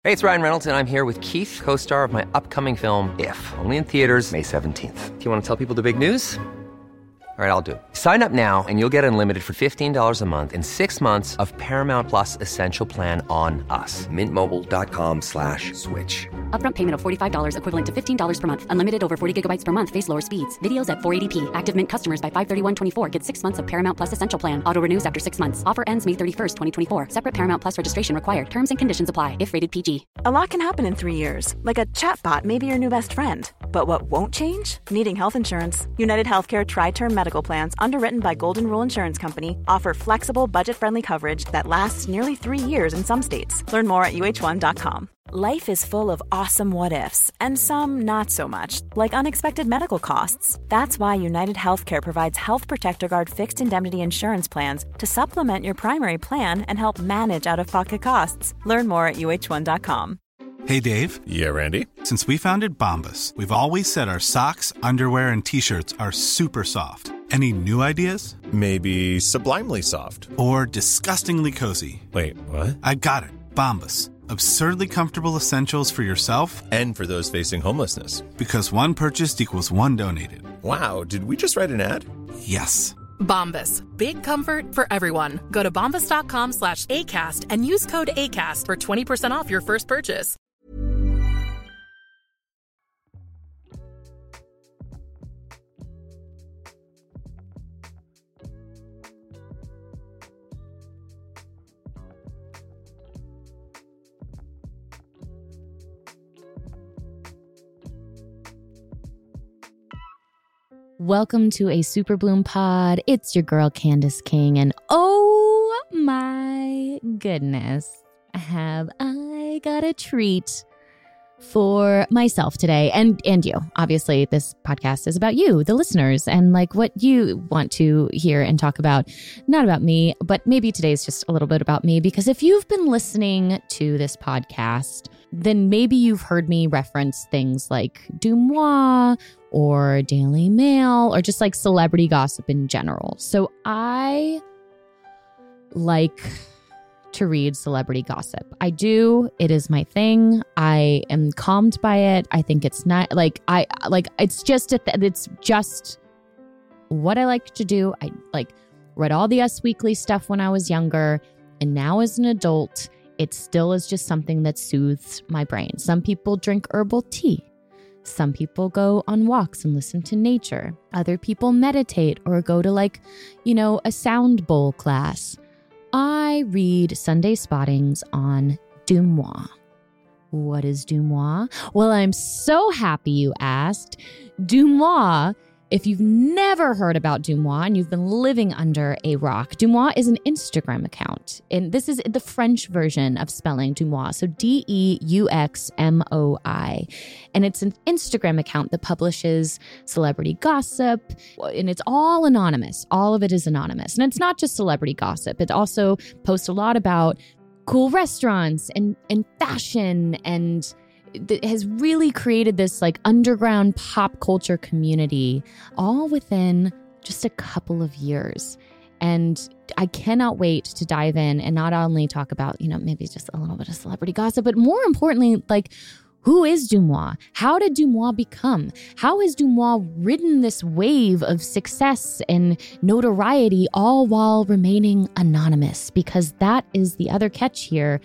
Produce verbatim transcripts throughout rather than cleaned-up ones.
Hey, it's Ryan Reynolds, and I'm here with Keith, co-star of my upcoming film, If, only in theaters May seventeenth. Do you want to tell people the big news? All right, I'll do it. Sign up now and you'll get unlimited for fifteen dollars a month and six months of Paramount Plus Essential Plan on us. Mint Mobile dot com slash switch. Upfront payment of forty-five dollars equivalent to fifteen dollars per month. Unlimited over forty gigabytes per month. Face lower speeds. Videos at four eighty p. Active Mint customers by five thirty-one twenty-four get six months of Paramount Plus Essential Plan. Auto renews after six months. Offer ends May thirty-first, twenty twenty-four. Separate Paramount Plus registration required. Terms and conditions apply if rated P G. A lot can happen in three years. Like a chatbot may be your new best friend. But what won't change? Needing health insurance. United Healthcare Tri-Term Medical Plans, underwritten by Golden Rule Insurance Company, offer flexible, budget-friendly coverage that lasts nearly three years in some states. Learn more at U H one dot com. Life is full of awesome what-ifs, and some not so much, like unexpected medical costs. That's why United Healthcare provides Health Protector Guard fixed indemnity insurance plans to supplement your primary plan and help manage out-of-pocket costs. Learn more at U H one dot com. Hey, Dave. Yeah, Randy. Since we founded Bombas, we've always said our socks, underwear, and T-shirts are super soft. Any new ideas? Maybe sublimely soft. Or disgustingly cozy. Wait, what? I got it. Bombas. Absurdly comfortable essentials for yourself and for those facing homelessness. Because one purchased equals one donated. Wow, did we just write an ad? Yes. Bombas. Big comfort for everyone. Go to bombas dot com slash ACAST and use code ACAST for twenty percent off your first purchase. Welcome to a Super Bloom pod. It's your girl, Candace King, and oh my goodness, have I got a treat for myself today and and you. Obviously, this podcast is about you, the listeners, and like what you want to hear and talk about. Not about me, but maybe today's just a little bit about me, because if you've been listening to this podcast, then maybe you've heard me reference things like Deuxmoi or Daily Mail or just like celebrity gossip in general. So I like to read celebrity gossip. I do. It is my thing. I am calmed by it. I think it's not like I like it's just a th- it's just what I like to do. I like read all the Us Weekly stuff when I was younger, and now as an adult, it still is just something that soothes my brain. Some people drink herbal tea. Some people go on walks and listen to nature. Other people meditate or go to like, you know, a sound bowl class. I read Sunday Spottings on Deuxmoi. What is Deuxmoi? Well, I'm so happy you asked. Deuxmoi, if you've never heard about Deuxmoi and you've been living under a rock, Deuxmoi is an Instagram account. And this is the French version of spelling Deuxmoi. So D E U X M O I. And it's an Instagram account that publishes celebrity gossip. And it's all anonymous. All of it is anonymous. And it's not just celebrity gossip. It also posts a lot about cool restaurants and, and fashion, and that has really created this like underground pop culture community all within just a couple of years. And I cannot wait to dive in and not only talk about, you know, maybe just a little bit of celebrity gossip, but more importantly, like, who is Deuxmoi? How did Deuxmoi become? How has Deuxmoi ridden this wave of success and notoriety all while remaining anonymous? Because that is the other catch here.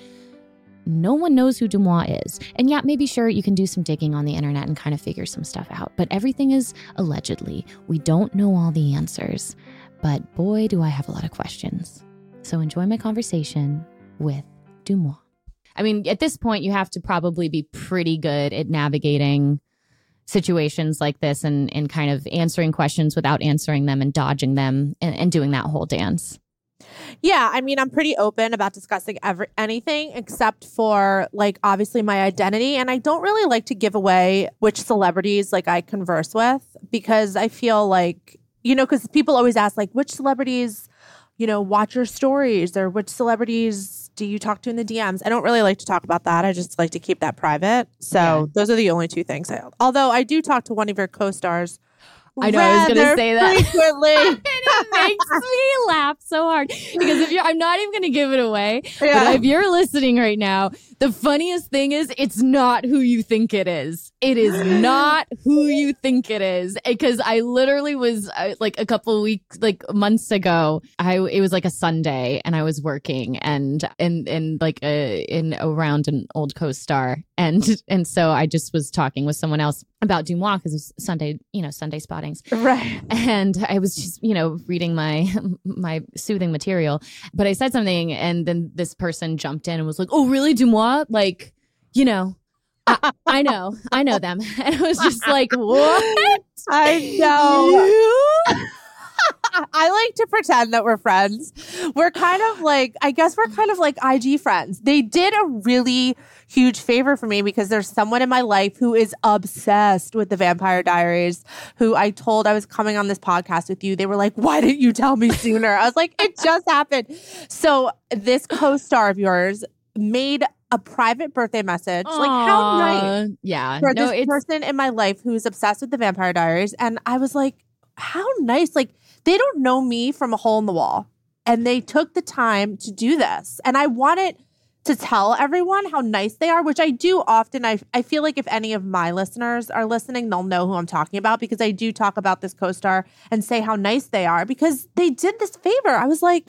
No one knows who Deuxmoi is. And yeah, maybe sure, you can do some digging on the internet and kind of figure some stuff out. But everything is allegedly. We don't know all the answers. But boy, do I have a lot of questions. So enjoy my conversation with Deuxmoi. I mean, at this point, you have to probably be pretty good at navigating situations like this and, and kind of answering questions without answering them and dodging them and, and doing that whole dance. Yeah, I mean, I'm pretty open about discussing every, anything except for, like, obviously my identity. And I don't really like to give away which celebrities, like, I converse with, because I feel like, you know, because people always ask, like, which celebrities, you know, watch your stories, or which celebrities do you talk to in the D Ms? I don't really like to talk about that. I just like to keep that private. So yeah. Those are the only two things. I, although I do talk to one of your co-stars. I know, I was going to say that. Frequently. I it makes me laugh so hard because if you're, I'm not even going to give it away, Yeah. but if you're listening right now, the funniest thing is it's not who you think it is. It is not who you think it is. Because I literally was uh, like a couple of weeks, like months ago, I it was like a Sunday and I was working and and and like a, in around an old co-star and and so I just was talking with someone else about Dumois because it was Sunday, you know, Sunday spottings. Right. And I was just, you know, reading my my soothing material. But I said something and then this person jumped in and was like, oh, really, Dumois? Like, you know, I, I know, I know them. And it was just like, what? I know. I like to pretend that we're friends. We're kind of like, I guess we're kind of like I G friends. They did a really huge favor for me because there's someone in my life who is obsessed with the Vampire Diaries, who I told I was coming on this podcast with you. They were like, why didn't you tell me sooner? I was like, it just happened. So this co-star of yours made a private birthday message. Aww. Like, how nice. Yeah. For no, this it's person in my life who's obsessed with the Vampire Diaries. And I was like, how nice. Like, they don't know me from a hole in the wall. And they took the time to do this. And I wanted to tell everyone how nice they are, which I do often. I, I feel like if any of my listeners are listening, they'll know who I'm talking about because I do talk about this co-star and say how nice they are because they did this favor. I was like,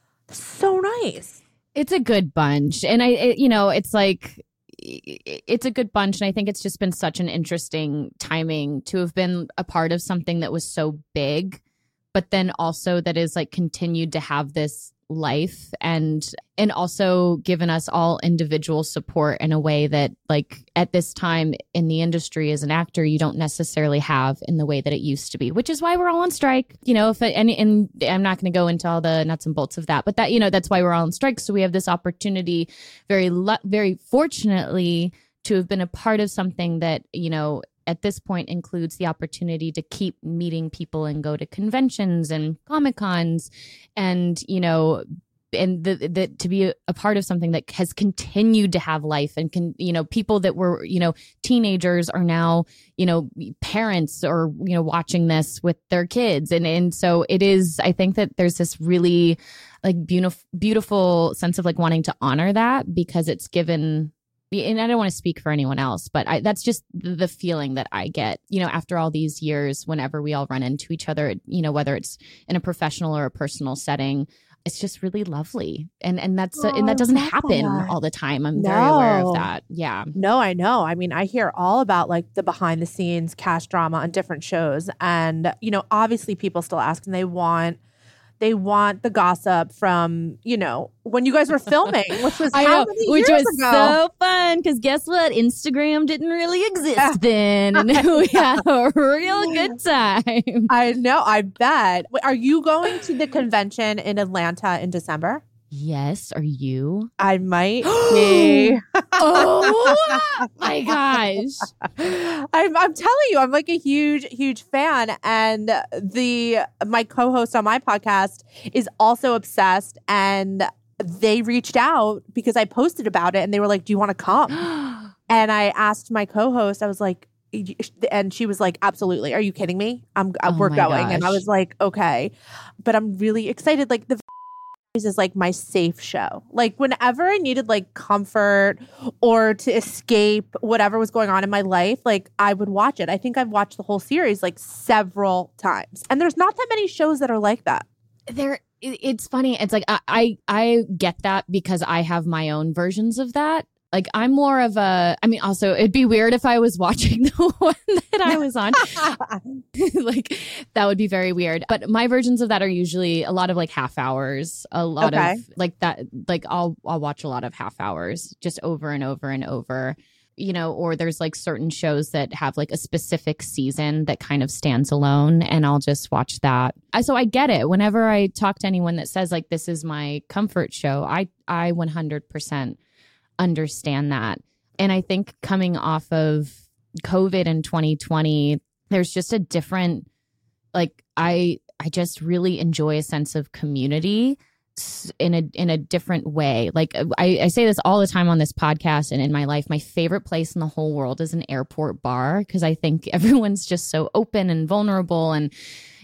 so nice. It's a good bunch. And I, it, you know, it's like, it's a good bunch. And I think it's just been such an interesting timing to have been a part of something that was so big, but then also that is like continued to have this life and and also given us all individual support in a way that like at this time in the industry as an actor you don't necessarily have in the way that it used to be, which is why we're all on strike. You know, if it, and, and I'm not going to go into all the nuts and bolts of that, but that, you know, that's why we're all on strike. So we have this opportunity very very fortunately to have been a part of something that, you know, at this point includes the opportunity to keep meeting people and go to conventions and Comic-Cons and, you know, and the, the, to be a, a part of something that has continued to have life and can, you know, people that were, you know, teenagers are now, you know, parents or, you know, watching this with their kids. And, and so it is, I think that there's this really like beautiful, beautiful sense of like wanting to honor that because it's given. And I don't want to speak for anyone else, but I, that's just the feeling that I get, you know, after all these years, whenever we all run into each other, you know, whether it's in a professional or a personal setting, it's just really lovely. And and that's Oh, and that doesn't I love happen that. all the time. I'm very aware No. of that. Yeah. No, I know. I mean, I hear all about like the behind the scenes cast drama on different shows. And, you know, obviously people still ask and they want they want the gossip from, you know, when you guys were filming, which was I how know, many which years was ago? so fun because guess what? Instagram didn't really exist then. And we had a real good time. I know, I bet. Wait, are you going to the convention in Atlanta in December? Yes. Are you? I might be. Oh my gosh. I'm, I'm telling you, I'm like a huge, huge fan. And the my co-host on my podcast is also obsessed. And they reached out because I posted about it and they were like, do you want to come? And I asked my co-host, I was like, and she was like, absolutely. Are you kidding me? I'm, Oh we're my going. And I gosh. was like, okay. But I'm really excited. Like the is like my safe show. Like whenever I needed like comfort or to escape whatever was going on in my life, like I would watch it. I think I've watched the whole series like several times. And there's not that many shows that are like that. There, it- it's funny. It's like I, I I get that because I have my own versions of that. Like I'm more of a. I mean, also it'd be weird if I was watching the one that I was on. Like that would be very weird. But my versions of that are usually a lot of like half hours. A lot Okay. of like that. Like I'll I'll watch a lot of half hours just over and over and over. You know, or there's like certain shows that have like a specific season that kind of stands alone and I'll just watch that. I, so I get it. Whenever I talk to anyone that says like, this is my comfort show, I, I one hundred percent understand that. And I think coming off of COVID in twenty twenty, there's just a different, like, I, I just really enjoy a sense of community in a in a different way. Like I, I say this all the time on this podcast and in my life, my favorite place in the whole world is an airport bar because I think everyone's just so open and vulnerable and,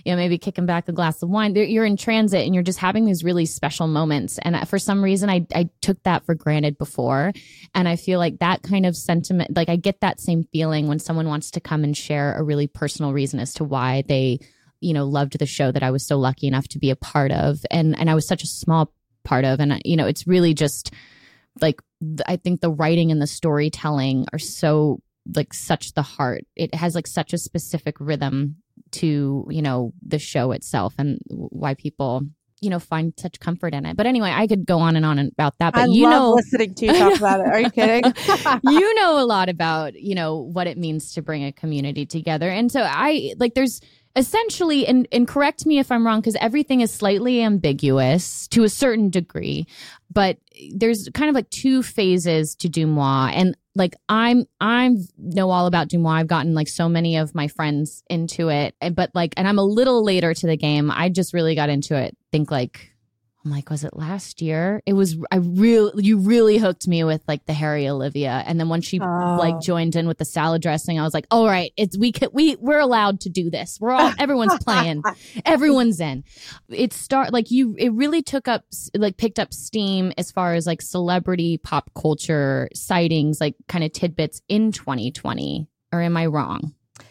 you know, maybe kicking back a glass of wine. You're in transit and you're just having these really special moments. And for some reason, I, I took that for granted before. And I feel like that kind of sentiment, like I get that same feeling when someone wants to come and share a really personal reason as to why they, you know, loved the show that I was so lucky enough to be a part of. And, and I was such a small part of. And, you know, it's really just like, I think the writing and the storytelling are so like such the heart. It has like such a specific rhythm to, you know, the show itself and why people, you know, find such comfort in it. But anyway, I could go on and on about that. But I you love know, listening to you talk about it. Are you kidding? You know a lot about, you know, what it means to bring a community together. And so I like there's essentially, and, and correct me if I'm wrong, because everything is slightly ambiguous to a certain degree, but there's kind of like two phases to Deuxmoi. And like I'm, I'm know all about Deuxmoi. I've gotten like so many of my friends into it, and but like, and I'm a little later to the game. I just really got into it. Think like, I'm like, was it last year? It was. I really, you really hooked me with like the Harry Olivia, and then when she Oh. like joined in with the salad dressing, I was like, all right, it's we can, we we're allowed to do this. We're all everyone's playing, everyone's in. It start like you. It really took up like picked up steam as far as like celebrity pop culture sightings, like kind of tidbits in twenty twenty. Or am I wrong?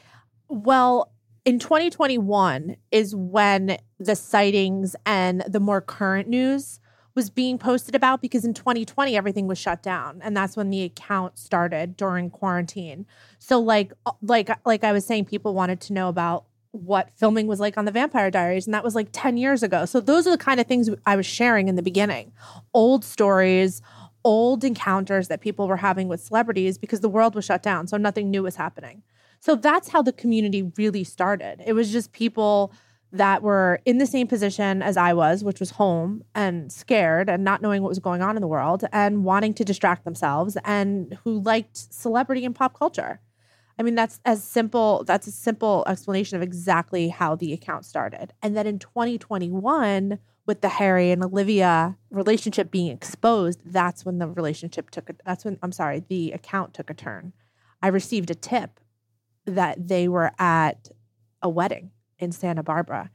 Well, in twenty twenty-one is when the sightings and the more current news was being posted about, because in twenty twenty, everything was shut down. And that's when the account started during quarantine. So like, like, like I was saying, people wanted to know about what filming was like on the Vampire Diaries. And that was like ten years ago. So those are the kind of things I was sharing in the beginning. Old stories, old encounters that people were having with celebrities because the world was shut down. So nothing new was happening. So that's how the community really started. It was just people that were in the same position as I was, which was home and scared and not knowing what was going on in the world and wanting to distract themselves, and who liked celebrity and pop culture. I mean, that's as simple, that's a simple explanation of exactly how the account started. And then in twenty twenty-one, with the Harry and Olivia relationship being exposed, that's when the relationship took, a, that's when, I'm sorry, the account took a turn. I received a tip that they were at a wedding in Santa Barbara,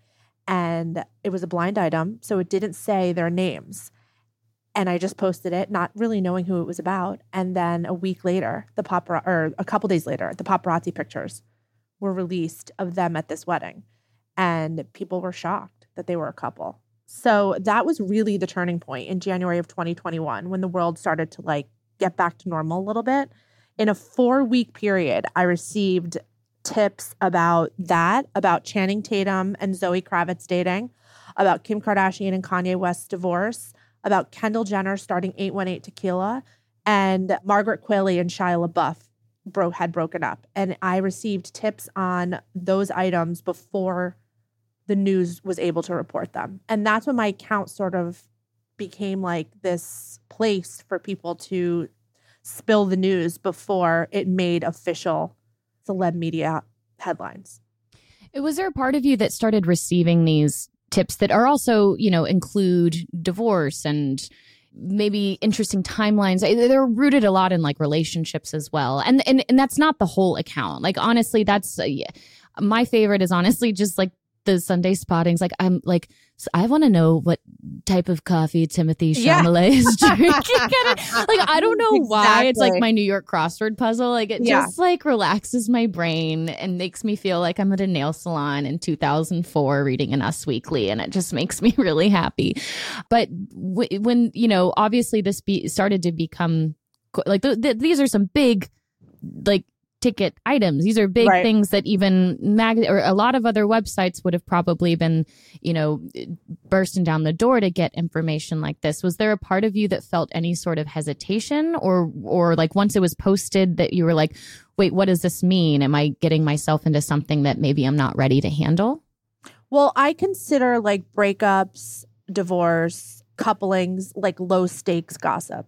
and it was a blind item, so it didn't say their names. And I just posted it, not really knowing who it was about. And then a week later, the papar- or a couple days later, the paparazzi pictures were released of them at this wedding, and people were shocked that they were a couple. So that was really the turning point in January of twenty twenty-one, when the world started to like get back to normal a little bit. In a four-week period, I received tips about that, about Channing Tatum and Zoe Kravitz dating, about Kim Kardashian and Kanye West's divorce, about Kendall Jenner starting eight one eight Tequila, and Margaret Qualley and Shia LaBeouf bro- had broken up. And I received tips on those items before the news was able to report them. And that's when my account sort of became like this place for people to spill the news before it made official celeb media headlines. Was there a part of you that started receiving these tips that are also, you know, include divorce and maybe interesting timelines? They're rooted a lot in like relationships as well. And and, and that's not the whole account. Like, honestly, that's uh, yeah. My favorite is honestly just like the Sunday spottings. Like, I'm like, so I want to know what type of coffee Timothy Chalamet yeah. is drinking. Like, I don't know why. Exactly. It's like my New York crossword puzzle. Like, it yeah. just like relaxes my brain and makes me feel like I'm at a nail salon in two thousand four reading an Us Weekly. And it just makes me really happy. But w- when, you know, obviously this be- started to become like, th- th- these are some big, like, ticket items. These are big right. things that even mag or a lot of other websites would have probably been, you know, bursting down the door to get information like this. Was there a part of you that felt any sort of hesitation, or or like once it was posted that you were like, wait, what does this mean? Am I getting myself into something that maybe I'm not ready to handle? Well, I consider like breakups, divorce, couplings, like low stakes gossip.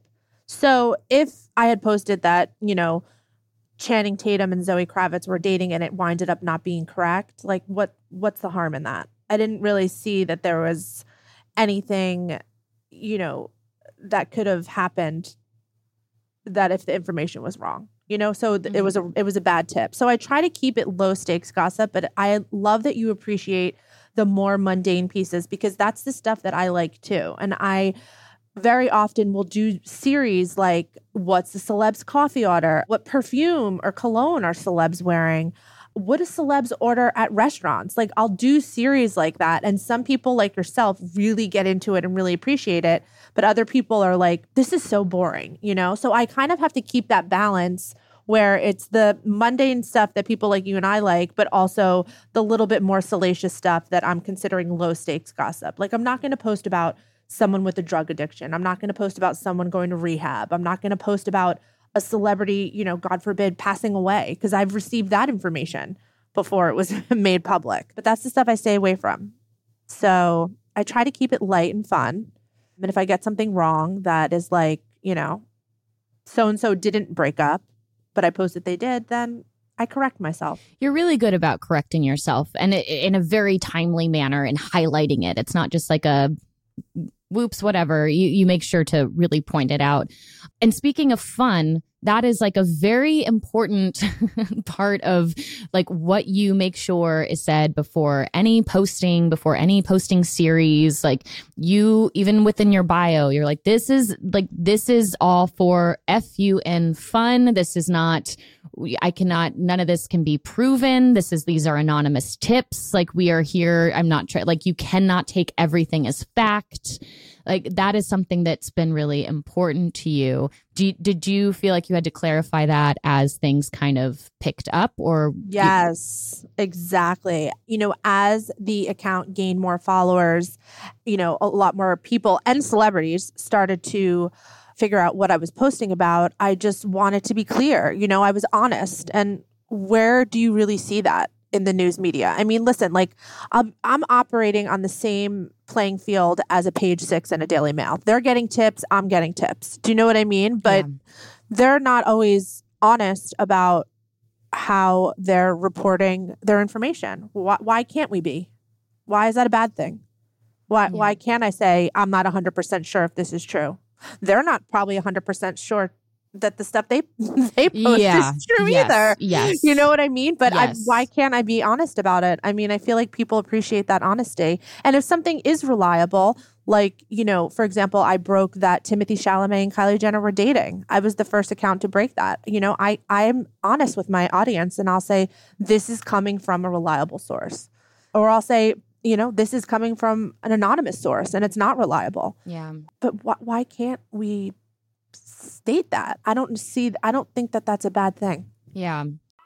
So if I had posted that, you know, Channing Tatum and Zoe Kravitz were dating and it winded up not being correct, like what what's the harm in that? I didn't really see that there was anything, you know, that could have happened that if the information was wrong, you know, so th- mm-hmm. it was a it was a bad tip. So I try to keep it low stakes gossip, but I love that you appreciate the more mundane pieces, because that's the stuff that I like too. And I very often will do series like, what's the celeb's coffee order? What perfume or cologne are celebs wearing? What do celebs order at restaurants? Like, I'll do series like that. And some people like yourself really get into it and really appreciate it. But other people are like, this is so boring, you know? So I kind of have to keep that balance where it's the mundane stuff that people like you and I like, but also the little bit more salacious stuff that I'm considering low stakes gossip. Like, I'm not going to post about someone with a drug addiction. I'm not going to post about someone going to rehab. I'm not going to post about a celebrity, you know, God forbid, passing away, because I've received that information before it was made public. But that's the stuff I stay away from. So I try to keep it light and fun. And if I get something wrong that is like, you know, so-and-so didn't break up, but I posted they did, then I correct myself. You're really good about correcting yourself, and in a very timely manner, and highlighting it. It's not just like a whoops, whatever. You you make sure to really point it out. And speaking of fun, that is like a very important part of like what you make sure is said before any posting, before any posting series. Like, you, even within your bio, you're like, this is like, this is all for F U N fun. This is not, I cannot, none of this can be proven. This is, these are anonymous tips. Like, we are here. I'm not trying, like, you cannot take everything as fact. Like, that is something that's been really important to you. Do you, did you feel like you had to clarify that as things kind of picked up, or? Yes, you- exactly. You know, as the account gained more followers, you know, a lot more people and celebrities started to figure out what I was posting about. I just wanted to be clear. You know, I was honest. And where do you really see that in the news media? I mean, listen, like, I'm, I'm operating on the same playing field as a Page Six and a Daily Mail. They're getting tips. I'm getting tips. Do you know what I mean? But yeah. They're not always honest about how they're reporting their information. Why, why can't we be? Why is that a bad thing? Why, yeah. why can't I say, I'm not one hundred percent sure if this is true? They're not probably one hundred percent sure that the stuff they they post yeah. is true yes. either. Yes. You know what I mean? But yes. I, why can't I be honest about it? I mean, I feel like people appreciate that honesty. And if something is reliable, like, you know, for example, I broke that Timothy Chalamet and Kylie Jenner were dating. I was the first account to break that. You know, I, I am honest with my audience, and I'll say, this is coming from a reliable source. Or I'll say, you know, this is coming from an anonymous source and it's not reliable. Yeah. But wh- why can't we state that? I don't see, I don't think that that's a bad thing. Yeah.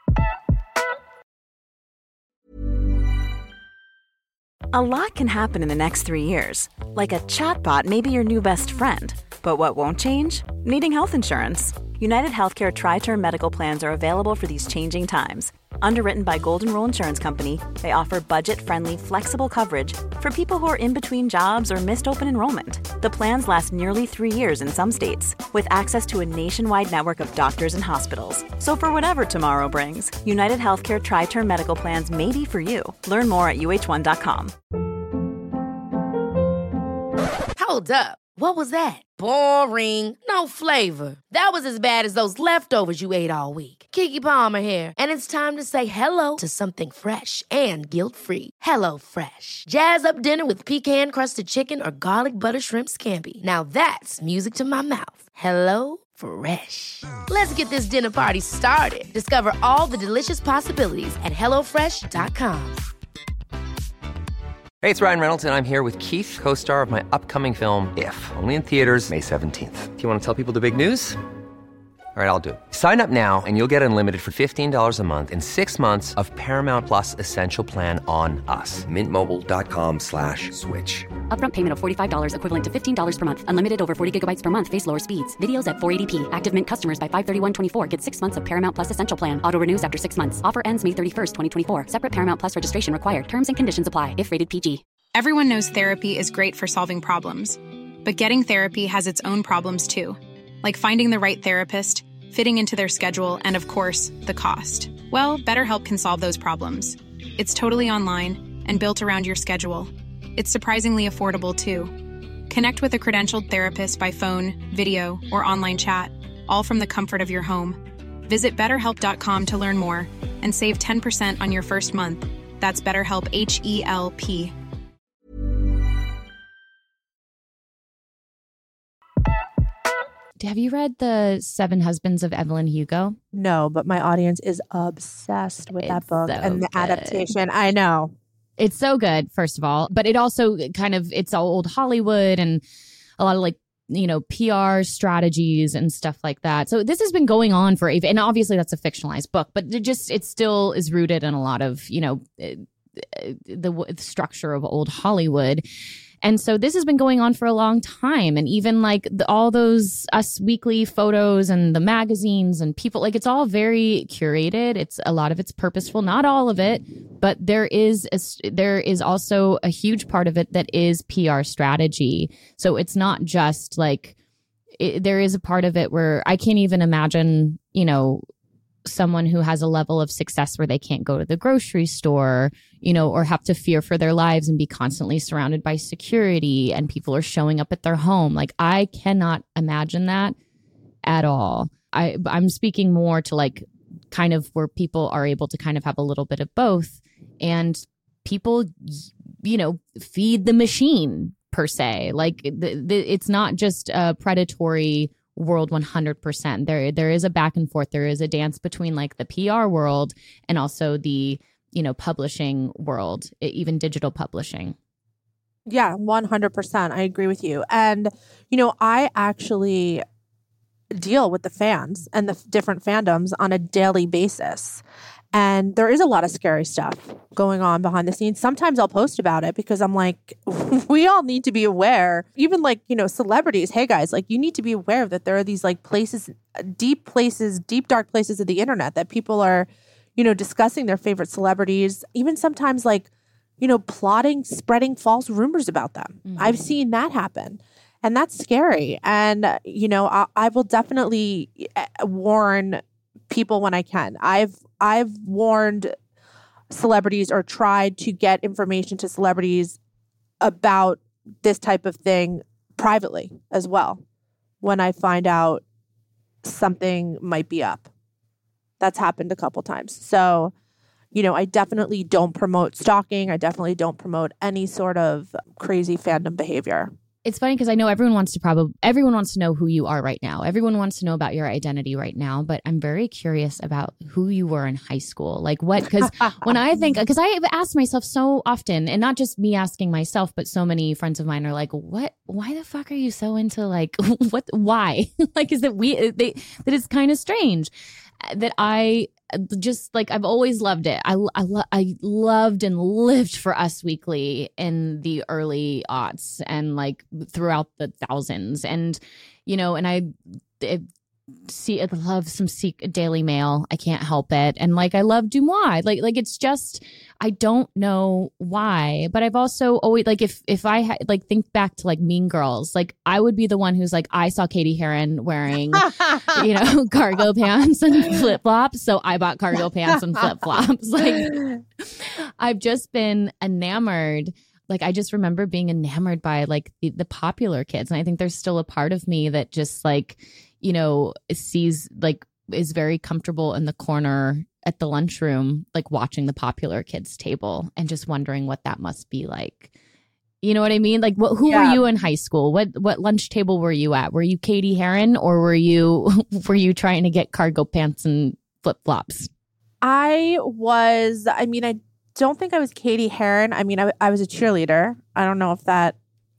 A lot can happen in the next three years. Like a chatbot may be your new best friend. But what won't change? Needing health insurance. United Healthcare Tri-Term Medical Plans are available for these changing times. Underwritten by Golden Rule Insurance Company, they offer budget-friendly, flexible coverage for people who are in between jobs or missed open enrollment. The plans last nearly three years in some states, with access to a nationwide network of doctors and hospitals. So for whatever tomorrow brings, United Healthcare Tri-Term Medical Plans may be for you. Learn more at U H one dot com. Hold up. What was that? Boring. No flavor. That was as bad as those leftovers you ate all week. Keke Palmer here, and it's time to say hello to something fresh and guilt-free. Hello Fresh. Jazz up dinner with pecan-crusted chicken or garlic butter shrimp scampi. Now that's music to my mouth. Hello Fresh. Let's get this dinner party started. Discover all the delicious possibilities at hello fresh dot com. Hey, it's Ryan Reynolds, and I'm here with Keith, co-star of my upcoming film, If, only in theaters May seventeenth. Do you want to tell people the big news? All right, I'll do it. Sign up now and you'll get unlimited for fifteen dollars a month and six months of Paramount Plus Essential Plan on us. Mint Mobile dot com slash switch. Upfront payment of forty-five dollars equivalent to fifteen dollars per month. Unlimited over forty gigabytes per month. Face lower speeds. Videos at four eighty p. Active Mint customers by five thirty-one twenty-four get six months of Paramount Plus Essential Plan. Auto renews after six months. Offer ends May thirty-first, twenty twenty-four. Separate Paramount Plus registration required. Terms and conditions apply if rated P G. Everyone knows therapy is great for solving problems. But getting therapy has its own problems too. Like finding the right therapist, fitting into their schedule, and of course, the cost. Well, BetterHelp can solve those problems. It's totally online and built around your schedule. It's surprisingly affordable, too. Connect with a credentialed therapist by phone, video, or online chat, all from the comfort of your home. Visit better help dot com to learn more and save ten percent on your first month. That's BetterHelp, H E L P. Have you read The Seven Husbands of Evelyn Hugo? No, but my audience is obsessed with It's that book so and the good. adaptation. I know. It's so good, first of all, but it also kind of, it's old Hollywood and a lot of like, you know, P R strategies and stuff like that. So this has been going on for, and obviously that's a fictionalized book, but it just, it still is rooted in a lot of, you know, the, the structure of old Hollywood. And so this has been going on for a long time. And even like the, all those Us Weekly photos and the magazines and people, like it's all very curated. It's a lot of it's purposeful, not all of it, but there is a, there is also a huge part of it that is P R strategy. So it's not just like it, there is a part of it where I can't even imagine, you know, someone who has a level of success where they can't go to the grocery store, you know, or have to fear for their lives and be constantly surrounded by security and people are showing up at their home. Like I cannot imagine that at all. I, I'm speaking more to like kind of where people are able to kind of have a little bit of both and people, you know, feed the machine per se. Like the, the, it's not just a predatory world one hundred percent. There there is a back and forth. There is a dance between like the P R world and also the, you know, publishing world, even digital publishing. Yeah, one hundred percent. I agree with you. And, you know, I actually deal with the fans and the different fandoms on a daily basis. And there is a lot of scary stuff going on behind the scenes. Sometimes I'll post about it because I'm like, we all need to be aware. Even like, you know, celebrities, hey guys, like you need to be aware that there are these like places, deep places, deep dark places of the internet that people are, you know, discussing their favorite celebrities. Even sometimes like, you know, plotting, spreading false rumors about them. Mm-hmm. I've seen that happen. And that's scary. And, you know, I, I will definitely warn people when I can. I've I've warned celebrities or tried to get information to celebrities about this type of thing privately as well when I find out something might be up. That's happened a couple times. So, you know, I definitely don't promote stalking. I definitely don't promote any sort of crazy fandom behavior. It's funny because I know everyone wants to probably everyone wants to know who you are right now. Everyone wants to know about your identity right now. But I'm very curious about who you were in high school. Like what? Because when I think, because I've asked myself so often, and not just me asking myself, but so many friends of mine are like, "What? Why the fuck are you so into like what? Why? Like, is it we? They that is kind of strange that I." Just like I've always loved it. I, I, lo- I loved and lived for Us Weekly in the early aughts and like throughout the thousands. And, you know, and I it, see, I love some Seek Daily Mail. I can't help it. And like I love Dumois. Like, like it's just, I don't know why, but I've also always like if if I ha- like think back to like Mean Girls, like I would be the one who's like I saw Katie Heron wearing you know cargo pants and flip flops, so I bought cargo pants and flip flops. Like I've just been enamored. Like I just remember being enamored by like the, the popular kids, and I think there's still a part of me that just like you know sees like is very comfortable in the corner at the lunchroom, like watching the popular kids table and just wondering what that must be like. You know what I mean? Like, what? Who Yeah. were you in high school? What what lunch table were you at? Were you Katie Heron, or were you were you trying to get cargo pants and flip flops? I was, I mean, I don't think I was Katie Heron. I mean, I, I was a cheerleader. I don't know if that,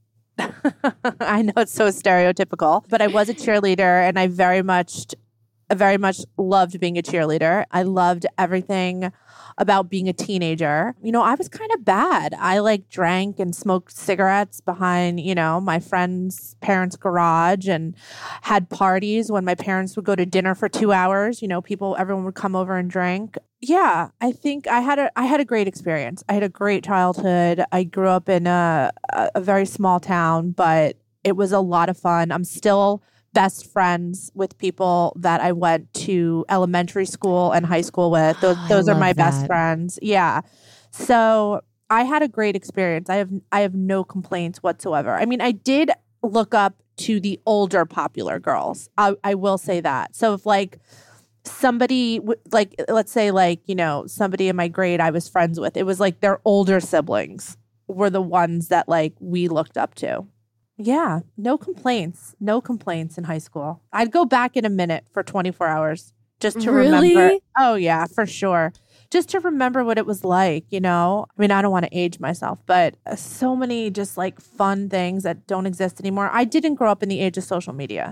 I know it's so stereotypical, but I was a cheerleader and I very much I very much loved being a cheerleader. I loved everything about being a teenager. You know, I was kind of bad. I like drank and smoked cigarettes behind, you know, my friend's parents' garage and had parties when my parents would go to dinner for two hours. You know, people, everyone would come over and drink. Yeah, I think I had a I had a great experience. I had a great childhood. I grew up in a a very small town, but it was a lot of fun. I'm still best friends with people that I went to elementary school and high school with. Those, I those are love my best that. friends. Yeah. So I had a great experience. I have I have no complaints whatsoever. I mean, I did look up to the older popular girls. I, I will say that. So if like somebody, w- like let's say like, you know, somebody in my grade I was friends with, it was like their older siblings were the ones that like we looked up to. Yeah, no complaints. No complaints in high school. I'd go back in a minute for twenty-four hours just to Really? remember. Oh, yeah, for sure. Just to remember what it was like, you know? I mean, I don't want to age myself, but uh, so many just like fun things that don't exist anymore. I didn't grow up in the age of social media.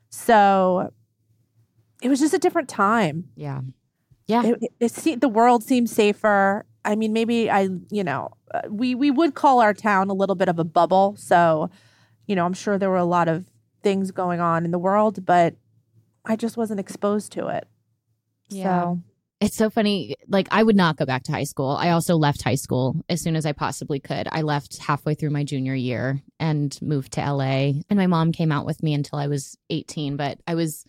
So it was just a different time. Yeah. Yeah. It, it, it se- the world seemed safer. I mean, maybe I, you know, uh, we, we would call our town a little bit of a bubble. So, you know, I'm sure there were a lot of things going on in the world, but I just wasn't exposed to it. Yeah. So it's so funny. Like, I would not go back to high school. I also left high school as soon as I possibly could. I left halfway through my junior year and moved to L A. And my mom came out with me until I was eighteen. But I was,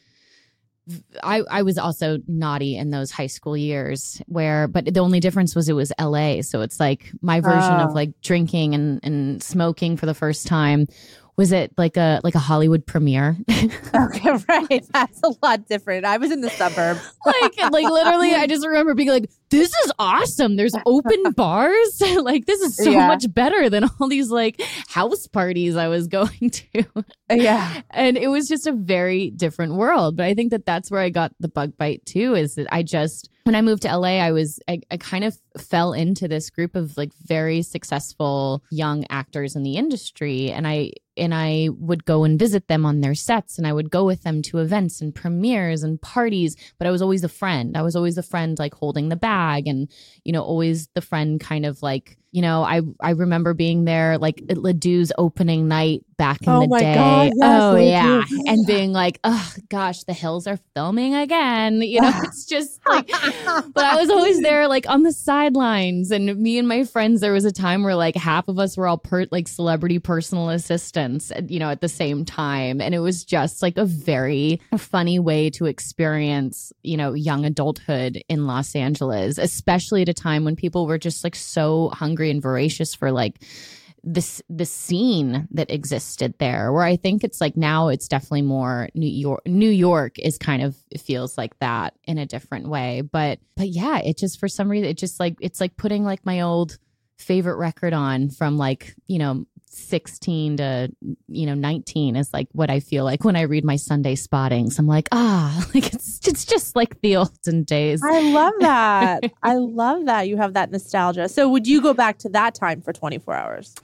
I, I was also naughty in those high school years where, but the only difference was it was L A. So it's like my version Oh. of like drinking and, and smoking for the first time was it like a like a Hollywood premiere. okay, right. That's a lot different. I was in the suburbs. like like literally I just remember being like, this is awesome, there's open bars. Like, this is so Yeah. much better than all these like house parties I was going to. Yeah. And it was just a very different world. But I think that that's where I got the bug bite too, is that I just, when I moved to L A, I was, I, I kind of fell into this group of like very successful young actors in the industry. And I, and I would go and visit them on their sets, and I would go with them to events and premieres and parties. But I was always the friend. I was always the friend, like holding the bag, and, you know, always the friend kind of like, you know, I, I remember being there like at Ledoux's opening night back in Oh the my day. God, yes, oh Ledoux. yeah. And being like, oh gosh, the Hills are filming again. You know, it's just like, but I was always there like on the sidelines. And me and my friends, there was a time where like half of us were all per- like celebrity personal assistants, you know, at the same time. And it was just like a very funny way to experience, you know, young adulthood in Los Angeles, especially at a time when people were just like so hungry and voracious for like this the scene that existed there, where I think it's like now it's definitely more New York. New York is kind of, it feels like that in a different way. But but yeah, it just, for some reason, it just like, it's like putting like my old favorite record on from like, you know, sixteen to, you know, nineteen is like what I feel like when I read my Sunday spottings. I'm like, ah, like it's it's just like the olden days. I love that. I love that you have that nostalgia. So would you go back to that time for twenty-four hours?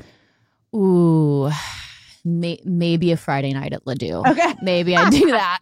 Ooh, may, maybe a Friday night at Ledoux. Okay. Maybe I'd do that.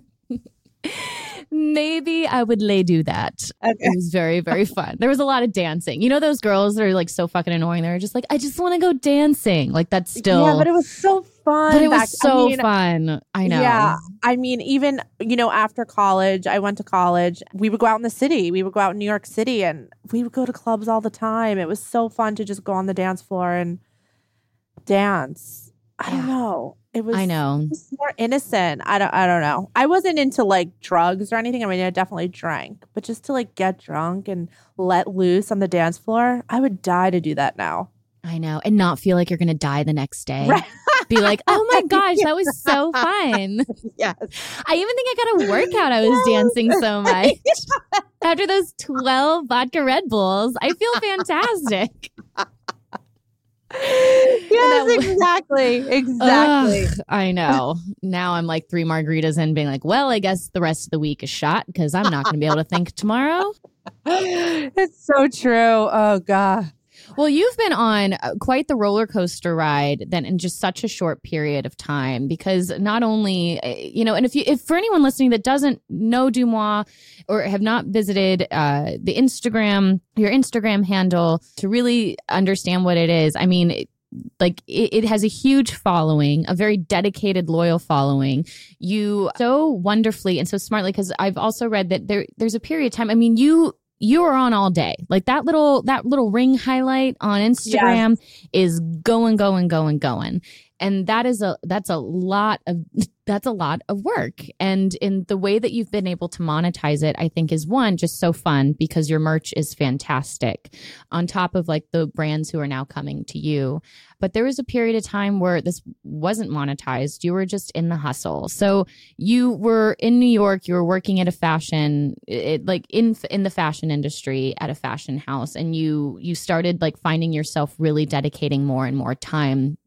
Maybe I would lay do that. Okay. It was very, very fun. There was a lot of dancing. You know those girls that are like so fucking annoying? They're just like, I just want to go dancing. Like, that's still... Yeah, but it was so fun. But it was back- so I mean, fun. I know. Yeah. I mean, even, you know, after college, I went to college. We would go out in the city. We would go out in New York City, and we would go to clubs all the time. It was so fun to just go on the dance floor and dance. I don't know. It was, I know. it was more innocent. I don't I don't know. I wasn't into like drugs or anything. I mean, I definitely drank, but just to like get drunk and let loose on the dance floor, I would die to do that now. I know. And not feel like you're going to die the next day. Right. Be like, oh my gosh, that was so fun. Yes. I even think I got a workout. I was dancing so much. After those twelve vodka Red Bulls, I feel fantastic. Yes, exactly. Exactly. Ugh, I know. Now I'm like three margaritas in, being like, well, I guess the rest of the week is shot because I'm not going to be able to think tomorrow. It's so true. Oh, God. Well, you've been on uh, quite the roller coaster ride then in just such a short period of time, because not only, uh, you know, and if you, if for anyone listening that doesn't know DeuxMoi or have not visited uh, the Instagram, your Instagram handle to really understand what it is, I mean, it, like it, it has a huge following, a very dedicated, loyal following. You so wonderfully and so smartly, because I've also read that there there's a period of time. I mean, you you are on all day. Like that little that little ring highlight on Instagram Yes. is going, going, going, going. And that is a that's a lot of that's a lot of work. And in the way that you've been able to monetize it, I think is one, just so fun because your merch is fantastic. On top of like the brands who are now coming to you. But there was a period of time where this wasn't monetized. You were just in the hustle. So you were in New York, you were working at a fashion, it, like in in the fashion industry at a fashion house. And you you started like finding yourself really dedicating more and more time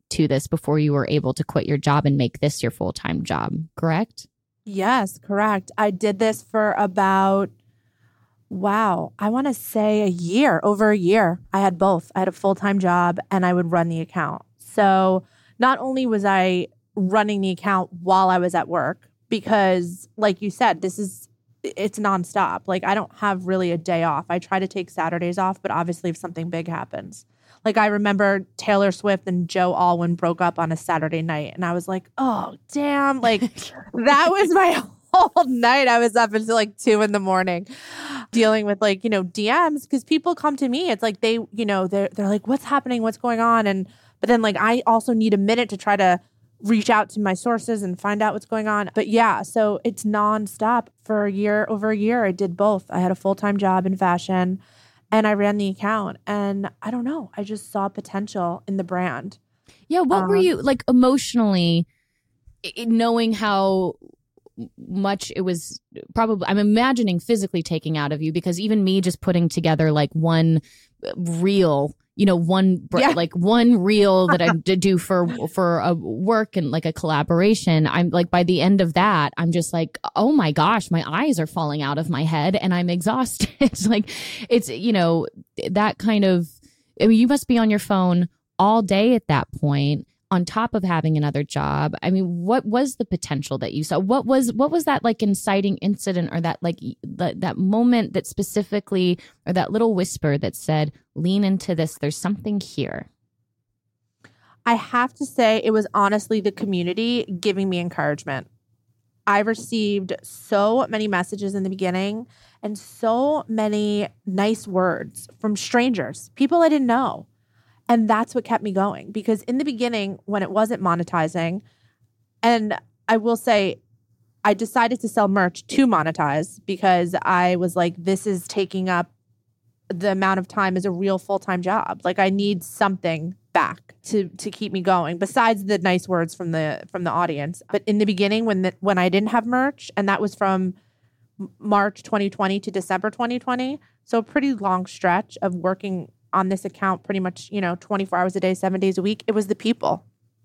to this before you were able to quit your job and make this your full-time job, correct? Yes, correct. I did this for about, wow, I want to say a year, over a year. I had both. I had a full-time job and I would run the account. So not only was I running the account while I was at work, because like you said, this is, it's nonstop. Like I don't have really a day off. I try to take Saturdays off, but obviously if something big happens. Like I remember Taylor Swift and Joe Alwyn broke up on a Saturday night and I was like, oh, damn. Like that was my whole night. I was up until like two in the morning dealing with like, you know, D Ms because people come to me. It's like they, you know, they're, they're like, what's happening? What's going on? And but then like I also need a minute to try to reach out to my sources and find out what's going on. But yeah, so it's nonstop for a year, over a year. I did both. I had a full-time job in fashion and I ran the account. And I don't know, I just saw potential in the brand. Yeah. What um, were you like emotionally I- knowing how much it was probably, I'm imagining physically taking out of you because even me just putting together like one reel, you know, one Yeah. like one reel that I did do for for a work and like a collaboration. I'm like by the end of that, I'm just like, oh my gosh, my eyes are falling out of my head and I'm exhausted. It's like it's you know that kind of. I mean, you must be on your phone all day at that point. On top of having another job, I mean, what was the potential that you saw? What was what was that like inciting incident or that like that that moment that specifically or that little whisper that said, lean into this, there's something here? I have to say it was honestly the community giving me encouragement. I received so many messages in the beginning and so many nice words from strangers, people I didn't know. And that's what kept me going because in the beginning, when it wasn't monetizing, and I will say, I decided to sell merch to monetize because I was like, this is taking up the amount of time as a real full-time job. Like I need something back to to keep me going besides the nice words from the from the audience. But in the beginning, when the, when I didn't have merch, and that was from March twenty twenty to December twenty twenty, so a pretty long stretch of working on this account pretty much, you know, twenty-four hours a day, seven days a week. It was the people.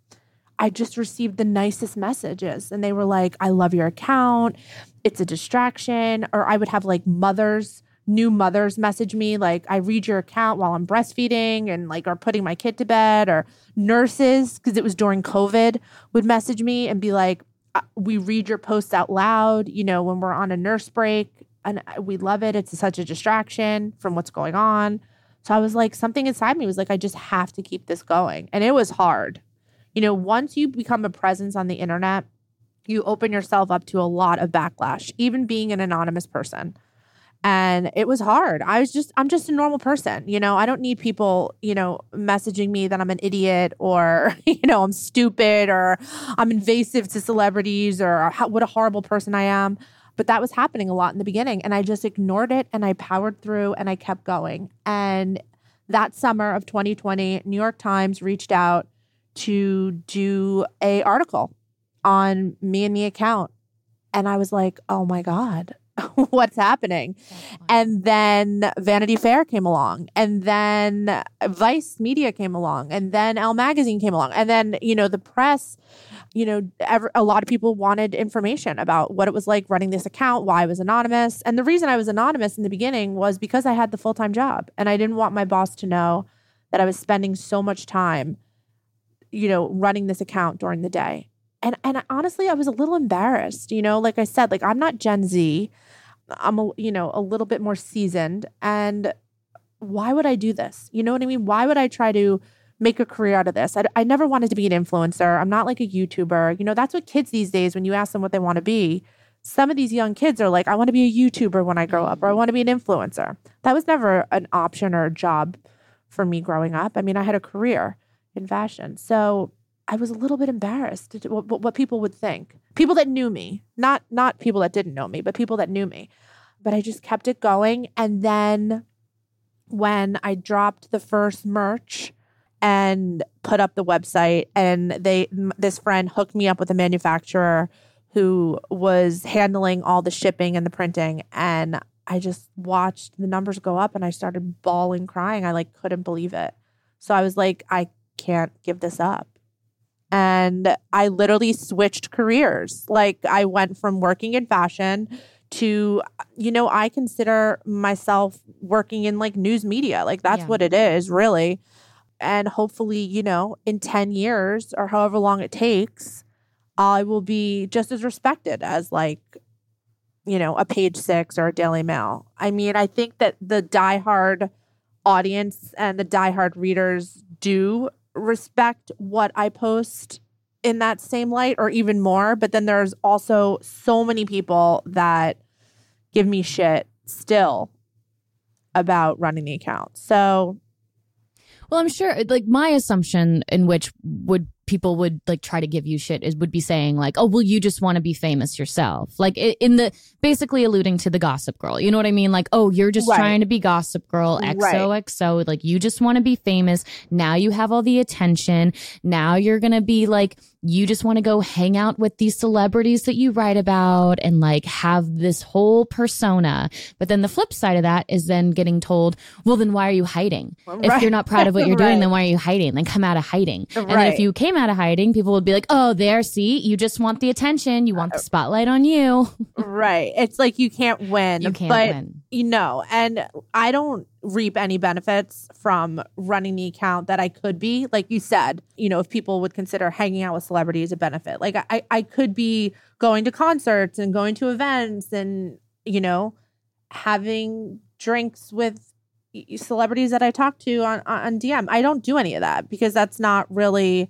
I just received the nicest messages and they were like, I love your account. It's a distraction. Or I would have like mothers, new mothers message me like, I read your account while I'm breastfeeding and like are putting my kid to bed, or nurses, because it was during COVID, would message me and be like, we read your posts out loud, you know, when we're on a nurse break and we love it. It's such a distraction from what's going on. So I was like, something inside me was like, I just have to keep this going. And it was hard. You know, once you become a presence on the internet, you open yourself up to a lot of backlash, even being an anonymous person. And it was hard. I was just, I'm just a normal person. You know, I don't need people, you know, messaging me that I'm an idiot or, you know, I'm stupid or I'm invasive to celebrities or how, what a horrible person I am. But that was happening a lot in the beginning. And I just ignored it and I powered through and I kept going. And that summer of twenty twenty, New York Times reached out to do a article on me and the account. And I was like, oh my God, what's happening? And then Vanity Fair came along, and then Vice Media came along, and then Elle Magazine came along. And then, you know, the press, you know, ever, a lot of people wanted information about what it was like running this account, why I was anonymous. And the reason I was anonymous in the beginning was because I had the full-time job and I didn't want my boss to know that I was spending so much time, you know, running this account during the day. And and I, honestly, I was a little embarrassed, you know, like I said, like I'm not Gen Z. I'm, a, you know, a little bit more seasoned. And why would I do this? You know what I mean? Why would I try to make a career out of this? I, I never wanted to be an influencer. I'm not like a YouTuber. You know, that's what kids these days, when you ask them what they want to be, some of these young kids are like, I want to be a YouTuber when I grow up, or I want to be an influencer. That was never an option or a job for me growing up. I mean, I had a career in fashion. So I was a little bit embarrassed at what, what people would think. People that knew me, not not people that didn't know me, but people that knew me. But I just kept it going. And then when I dropped the first merch and put up the website, and they this friend hooked me up with a manufacturer who was handling all the shipping and the printing, and I just watched the numbers go up and I started bawling, crying. I like couldn't believe it. So I was like, I can't give this up. And I literally switched careers. Like I went from working in fashion to, you know, I consider myself working in like news media. Like that's Yeah. what it is, really. And hopefully, you know, in ten years or however long it takes, I will be just as respected as like, you know, a Page Six or a Daily Mail. I mean, I think that the diehard audience and the diehard readers do respect what I post in that same light or even more. But then there's also so many people that give me shit still about running the account. So, well, I'm sure like my assumption in which would people would like try to give you shit is would be saying like, oh, well, you just want to be famous yourself. Like in the basically alluding to the Gossip Girl. You know what I mean? Like, oh, you're just right. trying to be Gossip Girl, X O X O. Right. Like you just want to be famous. Now you have all the attention. Now you're going to be like, you just want to go hang out with these celebrities that you write about and like have this whole persona. But then the flip side of that is then getting told, well, then why are you hiding? Right. If you're not proud of what you're right. doing, then why are you hiding? Then come out of hiding. Right. And then if you came out of hiding, people would be like, oh, there, see, you just want the attention. You want the spotlight on you. Right. It's like you can't win. You can't but, win. You know, and I don't reap any benefits from running the account that I could be. Like you said, you know, if people would consider hanging out with celebrities a benefit, like I, I could be going to concerts and going to events and, you know, having drinks with celebrities that I talk to on, on D M. I don't do any of that because that's not really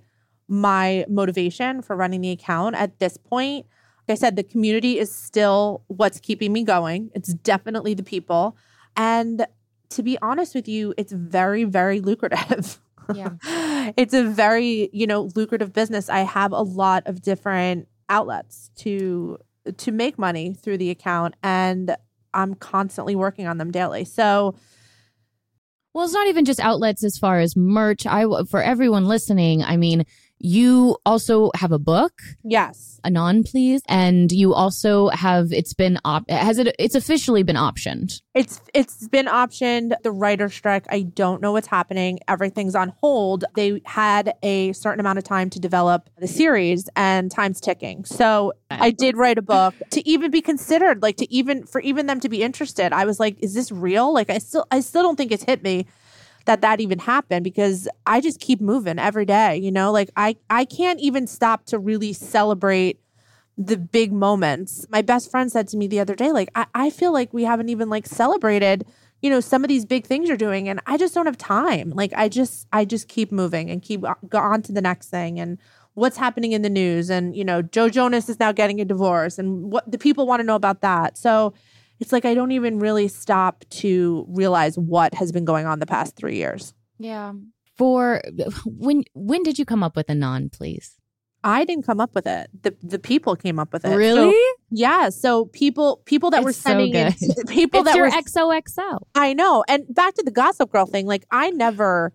my motivation for running the account at this point. Like I said, the community is still what's keeping me going. It's definitely the people. And to be honest with you, it's very, very lucrative. Yeah. It's a very, you know, lucrative business. I have a lot of different outlets to to make money through the account, and I'm constantly working on them daily. So, well, it's not even just outlets as far as merch. I for everyone listening, I mean, you also have a book. Yes. Anon, please. And you also have, it's been, op- has it, it's officially been optioned. It's It's been optioned. The writer's strike, I don't know what's happening. Everything's on hold. They had a certain amount of time to develop the series and time's ticking. So I did write a book to even be considered, like to even, for even them to be interested. I was like, is this real? Like I still, I still don't think it's hit me that that even happened because I just keep moving every day, you know, like I, I can't even stop to really celebrate the big moments. My best friend said to me the other day, like, I, I feel like we haven't even like celebrated, you know, some of these big things you're doing. And I just don't have time. Like, I just, I just keep moving and keep go on to the next thing and what's happening in the news. And, you know, Joe Jonas is now getting a divorce and what the people want to know about that. So it's like I don't even really stop to realize what has been going on the past three years. Yeah. For when when did you come up with Anon, please? I didn't come up with it. The the people came up with it. Really? So, yeah. So people people that it's were sending so good. in, people it's that your were X O X O. I know. And back to the Gossip Girl thing, like I never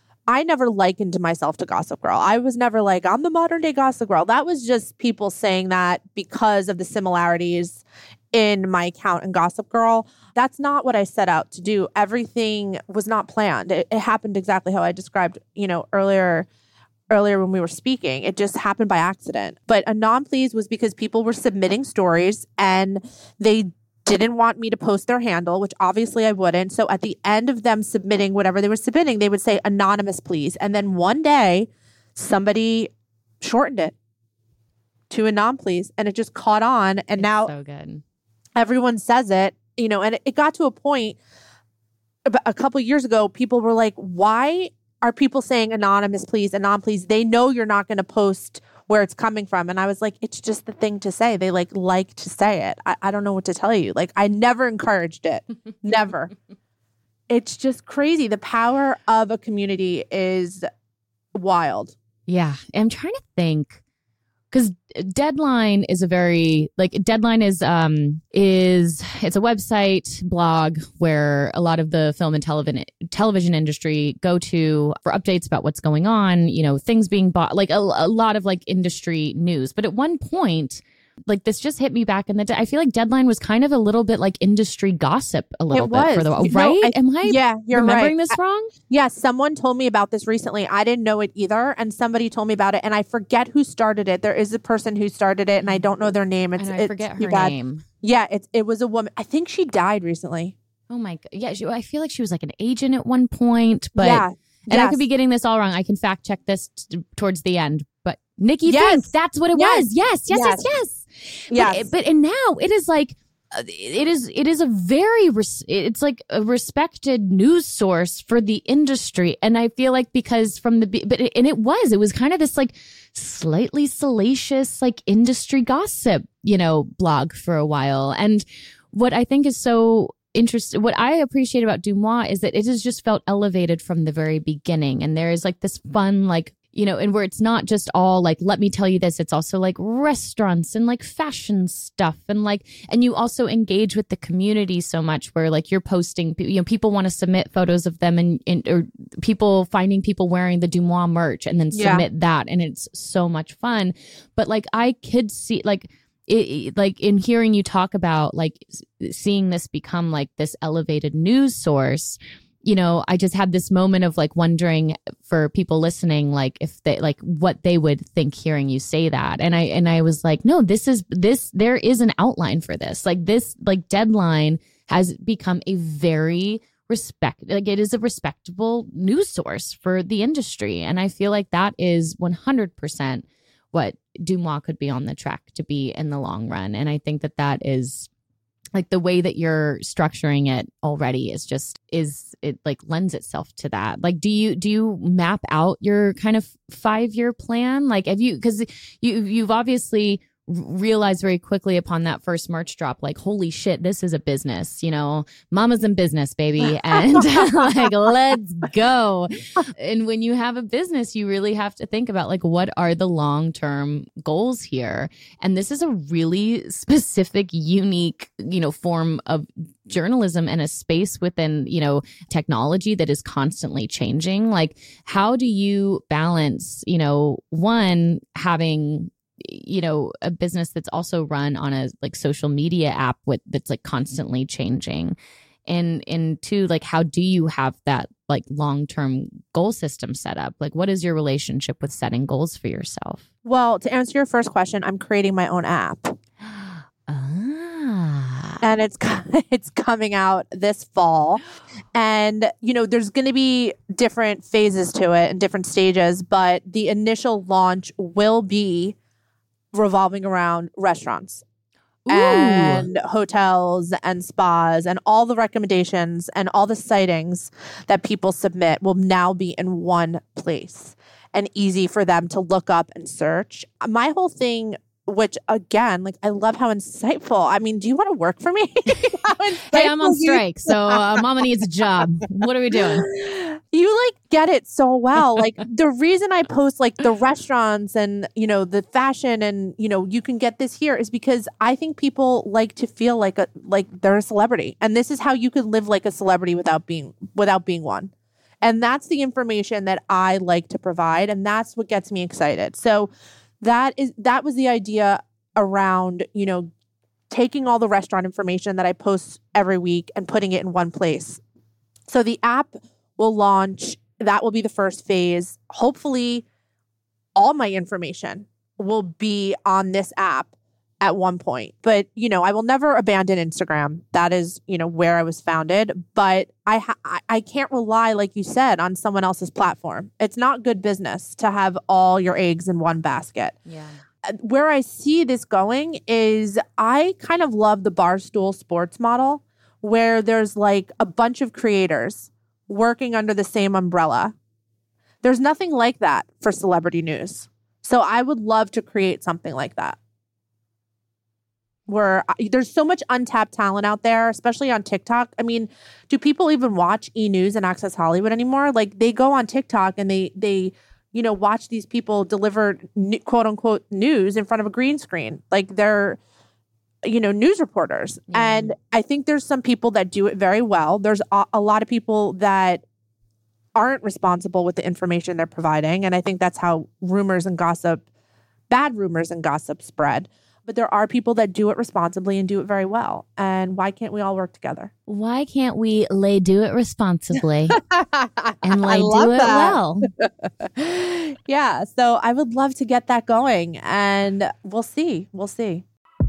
I never likened myself to Gossip Girl. I was never like, I'm the modern day Gossip Girl. That was just people saying that because of the similarities in my account and Gossip Girl. That's not what I set out to do. Everything was not planned. It, it happened exactly how I described, you know, earlier earlier when we were speaking. It just happened by accident. But Anon Please was because people were submitting stories and they didn't want me to post their handle, which obviously I wouldn't. So at the end of them submitting whatever they were submitting, they would say anonymous, please. And then one day somebody shortened it to Anon Please and it just caught on. And it's now so good. Everyone says it, you know, and it, it got to a point about a couple of years ago, people were like, why are people saying anonymous, please, Anon Please? They know you're not going to post where it's coming from. And I was like, it's just the thing to say. They like like to say it. I, I don't know what to tell you. Like, I never encouraged it. Never. It's just crazy. The power of a community is wild. Yeah. I'm trying to think. Because Deadline is a very like Deadline is um is it's a website blog where a lot of the film and television television industry go to for updates about what's going on, you know, things being bought, like a, a lot of like industry news. But at one point, like this just hit me back in the day. I feel like Deadline was kind of a little bit like industry gossip a little It bit was. for the while, No, right? I- Am I yeah, you're remembering right. this wrong? Yeah, someone told me about this recently. I didn't know it either. And somebody told me about it. And I forget who started it. There is a person who started it and I don't know their name. It's, And I it's forget too her bad. name. Yeah, it, it was a woman. I think she died recently. Oh my God. Yeah, she, I feel like she was like an agent at one point, but yeah. and yes. I could be getting this all wrong. I can fact check this t- towards the end, but Nikki Yes. Fink, that's what it Yes. was. Yes, yes, yes, Yes. yes. Yes. But, but and now it is like uh, it is it is a very res- it's like a respected news source for the industry, and I feel like because from the be- but it, and it was it was kind of this like slightly salacious like industry gossip, you know, blog for a while. And what I think is so interesting, what I appreciate about DeuxMoi is that it has just felt elevated from the very beginning, and there is like this fun like, you know, and where it's not just all like, let me tell you this, it's also like restaurants and like fashion stuff. And like, and you also engage with the community so much where like you're posting, you know, people want to submit photos of them and, and or people finding people wearing the DeuxMoi merch and then Yeah. submit that. And it's so much fun. But like, I could see like, it, it- like in hearing you talk about like s- seeing this become like this elevated news source, you know, I just had this moment of like wondering for people listening, like if they like what they would think hearing you say that. And I, and I was like, no, this is this, there is an outline for this. Like this, like Deadline has become a very respect, like it is a respectable news source for the industry. And I feel like that is one hundred percent what DeuxMoi could be on the track to be in the long run. And I think that that is like the way that you're structuring it already is just is it like lends itself to that. Like, do you do you map out your kind of five year plan? Like, have you because you you've obviously realized very quickly upon that first merch drop, like, holy shit, this is a business, you know, mama's in business, baby. And like, let's go. And when you have a business, you really have to think about like, what are the long-term goals here? And this is a really specific, unique, you know, form of journalism and a space within, you know, technology that is constantly changing. Like, how do you balance, you know, one, having you know, a business that's also run on a like social media app with that's like constantly changing. And and two, like how do you have that like long-term goal system set up? Like what is your relationship with setting goals for yourself? Well, to answer your first question, I'm creating my own app. Ah. And it's it's coming out this fall. And, you know, there's going to be different phases to it and different stages, but the initial launch will be revolving around restaurants Ooh. and hotels and spas, and all the recommendations and all the sightings that people submit will now be in one place and easy for them to look up and search. My whole thing, which again, like I love how insightful. I mean, do you want to work for me? Hey, I'm on strike, so uh, mama needs a job. What are we doing? You like get it so well. Like the reason I post like the restaurants and, you know, the fashion and, you know, you can get this here is because I think people like to feel like a like they're a celebrity. And this is how you can live like a celebrity without being without being one. And that's the information that I like to provide. And that's what gets me excited. So that is that was the idea around, you know, taking all the restaurant information that I post every week and putting it in one place. So the app will launch. That will be the first phase. Hopefully, all my information will be on this app at one point. But, you know, I will never abandon Instagram. That is, you know, where I was founded. But I ha- I, I can't rely, like you said, on someone else's platform. It's not good business to have all your eggs in one basket. Yeah. Where I see this going is I kind of love the Barstool Sports model, where there's like a bunch of creators working under the same umbrella. There's nothing like that for celebrity news. So I would love to create something like that, where I, there's so much untapped talent out there, especially on TikTok. I mean, do people even watch E! News and Access Hollywood anymore? Like they go on TikTok and they they you know watch these people deliver quote unquote news in front of a green screen, like they're you know news reporters. Yeah. And I think there's some people that do it very well. There's a, a lot of people that aren't responsible with the information they're providing, and I think that's how rumors and gossip, bad rumors and gossip spread. but there are people that do it responsibly and do it very well. And why can't we all work together? Why can't we lay do it responsibly and lay love do it that. well? Yeah. So I would love to get that going, and we'll see. We'll see.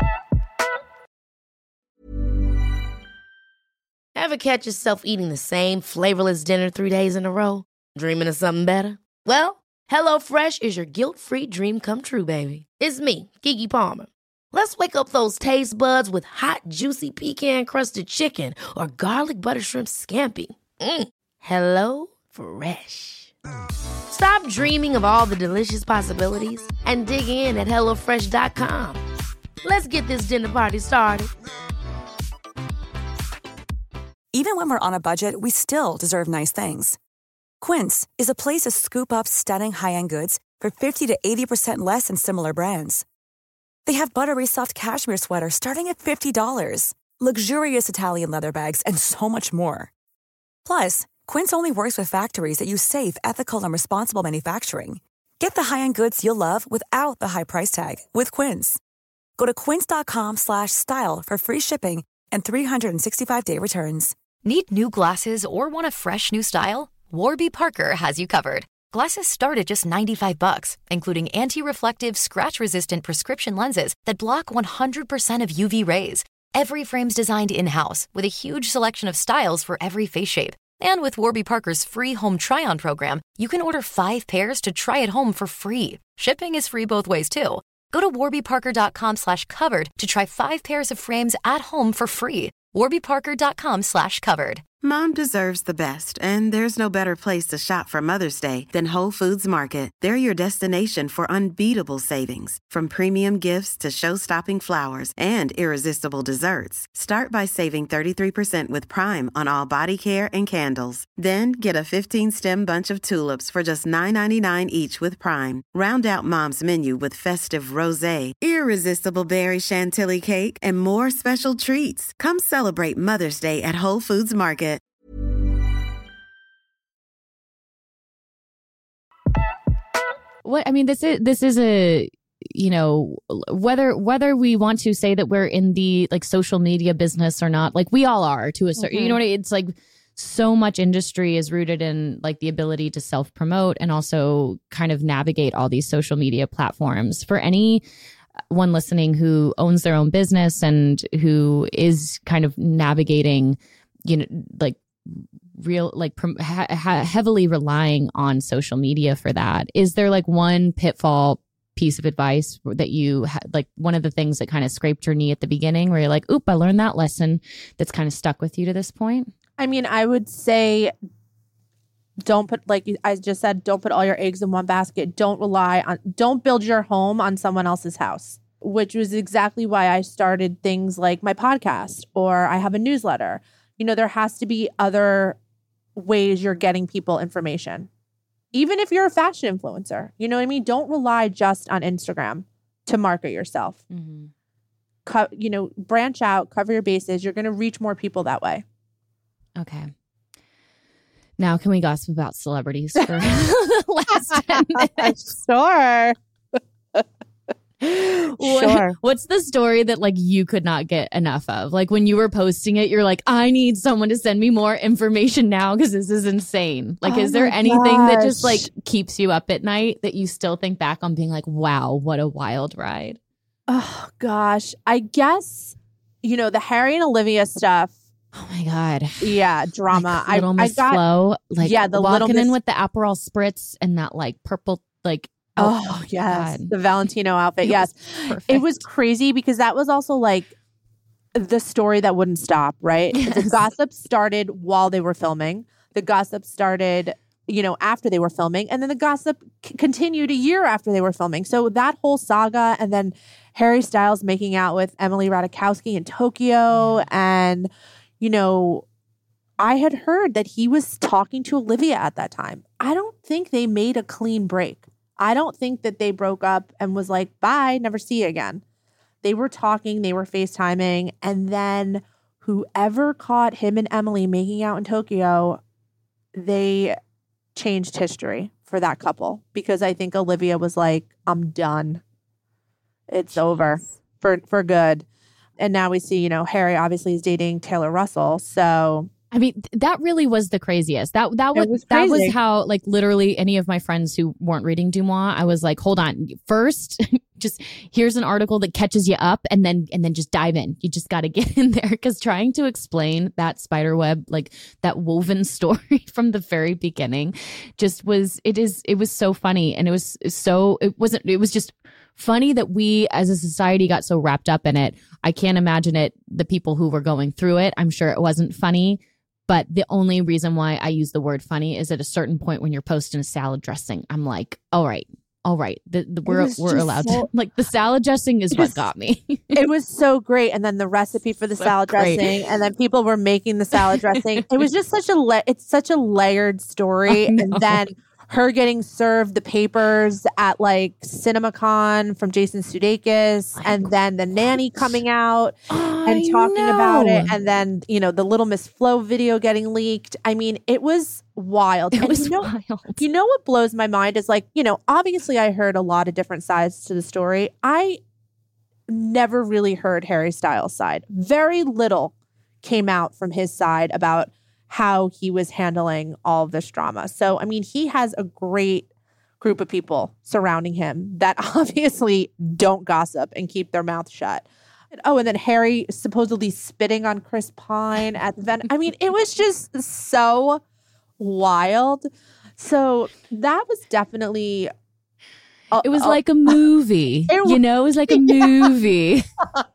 Ever catch yourself eating the same flavorless dinner three days in a row? Dreaming of something better? Well, HelloFresh is your guilt-free dream come true, baby. It's me, Keke Palmer. Let's wake up those taste buds with hot, juicy pecan-crusted chicken or garlic butter shrimp scampi. Mm. Hello Fresh. Stop dreaming of all the delicious possibilities and dig in at hello fresh dot com. Let's get this dinner party started. Even when we're on a budget, we still deserve nice things. Quince is a place to scoop up stunning high-end goods for fifty to eighty percent less than similar brands. They have buttery soft cashmere sweaters starting at fifty dollars, luxurious Italian leather bags, and so much more. Plus, Quince only works with factories that use safe, ethical, and responsible manufacturing. Get the high-end goods you'll love without the high price tag with Quince. Go to quince.com slash style for free shipping and three sixty-five day returns. Need new glasses or want a fresh new style? Warby Parker has you covered. Glasses start at just ninety-five bucks, including anti-reflective, scratch-resistant prescription lenses that block one hundred percent of U V rays. Every frame's designed in-house with a huge selection of styles for every face shape. And with Warby Parker's free home try-on program, you can order five pairs to try at home for free. Shipping is free both ways, too. Go to warbyparker.com slash covered to try five pairs of frames at home for free. warbyparker.com slash covered. Mom deserves the best, and there's no better place to shop for Mother's Day than Whole Foods Market. They're your destination for unbeatable savings, from premium gifts to show-stopping flowers and irresistible desserts. Start by saving thirty-three percent with Prime on all body care and candles. Then get a fifteen-stem bunch of tulips for just nine ninety-nine each with Prime. Round out Mom's menu with festive rosé, irresistible berry chantilly cake, and more special treats. Come celebrate Mother's Day at Whole Foods Market. What I mean, this is this is a you know whether whether we want to say that we're in the like social media business or not, like we all are to a certain. Mm-hmm. You know what I mean? It's like so much industry is rooted in like the ability to self promote and also kind of navigate all these social media platforms. For anyone listening who owns their own business and who is kind of navigating, you know, like. real like ha- ha- heavily relying on social media for that, is there like one pitfall piece of advice that you ha- like one of the things that kind of scraped your knee at the beginning where you're like, oop, I learned that lesson, that's kind of stuck with you to this point? I mean, I would say don't put, like I just said, don't put all your eggs in one basket. Don't rely on, don't build your home on someone else's house, which was exactly why I started things like my podcast or I have a newsletter. You know, there has to be other ways you're getting people information. Even if you're a fashion influencer, you know what I mean? Don't rely just on Instagram to market yourself. Mm-hmm. Co- you know, branch out, cover your bases. You're going to reach more people that way. Okay. Now, can we gossip about celebrities for the last ten minutes? Sure. Sure. What's the story that like you could not get enough of? Like when you were posting it, you're like, I need someone to send me more information now because this is insane. Like, oh is there anything gosh. that just like keeps you up at night that you still think back on being like, wow, what a wild ride? Oh gosh. I guess, you know, the Harry and Olivia stuff. Oh my God. Yeah. Drama. Like, little Miss I got, Flo, like yeah, the walking little in Miss- with the Aperol spritz and that like purple, like, Oh, oh yes. God. The Valentino outfit. It yes. Was it was crazy because that was also like the story that wouldn't stop, right? Yes. The gossip started while they were filming. The gossip started, you know, after they were filming. And then the gossip c- continued a year after they were filming. So that whole saga, and then Harry Styles making out with Emily Ratajkowski in Tokyo. Yeah. And, you know, I had heard that he was talking to Olivia at that time. I don't think they made a clean break. I don't think that they broke up and was like, bye, never see you again. They were talking, they were FaceTiming, and then whoever caught him and Emily making out in Tokyo, they changed history for that couple because I think Olivia was like, I'm done. It's Jeez. over. for for good. And now we see, you know, Harry obviously is dating Taylor Russell. So I mean, th- that really was the craziest. That that was, was that was crazy. how, like, literally any of my friends who weren't reading Dumois, I was like, hold on, first, just here's an article that catches you up, and then and then just dive in. You just got to get in there, because trying to explain that spider web, like that woven story from the very beginning, just was it is it was so funny, and it was so it wasn't it was just funny that we as a society got so wrapped up in it. I can't imagine it. The people who were going through it, I'm sure it wasn't funny. But the only reason why I use the word funny is at a certain point when you're posting a salad dressing, I'm like, all right, all right, the, the, we're we're allowed so, to. Like, the salad dressing is what got me. It was so great. And then the recipe for the so salad great. dressing, and then people were making the salad dressing. It was just such a, la- it's such a layered story. And then her getting served the papers at like CinemaCon from Jason Sudeikis, like, and then the nanny coming out and I talking know. about it, and then, you know, the Little Miss Flo video getting leaked. I mean, it was wild. It and was you know, wild. You know what blows my mind is, like, you know, obviously I heard a lot of different sides to the story. I never really heard Harry Styles' side. Very little came out from his side about how he was handling all of this drama. So, I mean, he has a great group of people surrounding him that obviously don't gossip and keep their mouth shut. And, oh, and then Harry supposedly spitting on Chris Pine at the event. I mean, it was just so wild. So that was definitely... Uh, it was uh, like a movie. It, you know, it was like a movie.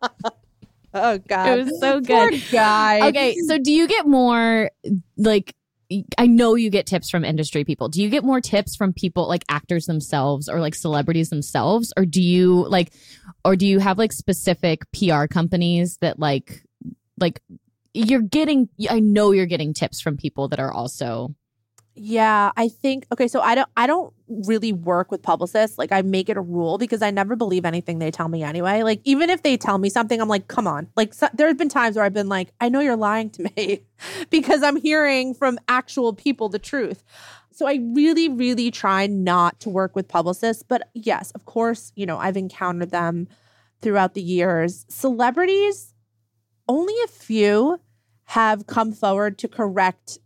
Oh, God. It was so Poor good. guy. Okay, so do you get more, like, I know you get tips from industry people. Do you get more tips from people like actors themselves or like celebrities themselves? Or do you like, or do you have like specific P R companies that like, like you're getting, I know you're getting tips from people that are also... Yeah, I think, okay, so I don't I don't really work with publicists. Like, I make it a rule because I never believe anything they tell me anyway. Like, even if they tell me something, I'm like, come on. Like, so, there have been times where I've been like, I know you're lying to me because I'm hearing from actual people the truth. So I really, really try not to work with publicists. But yes, of course, you know, I've encountered them throughout the years. Celebrities, only a few have come forward to correct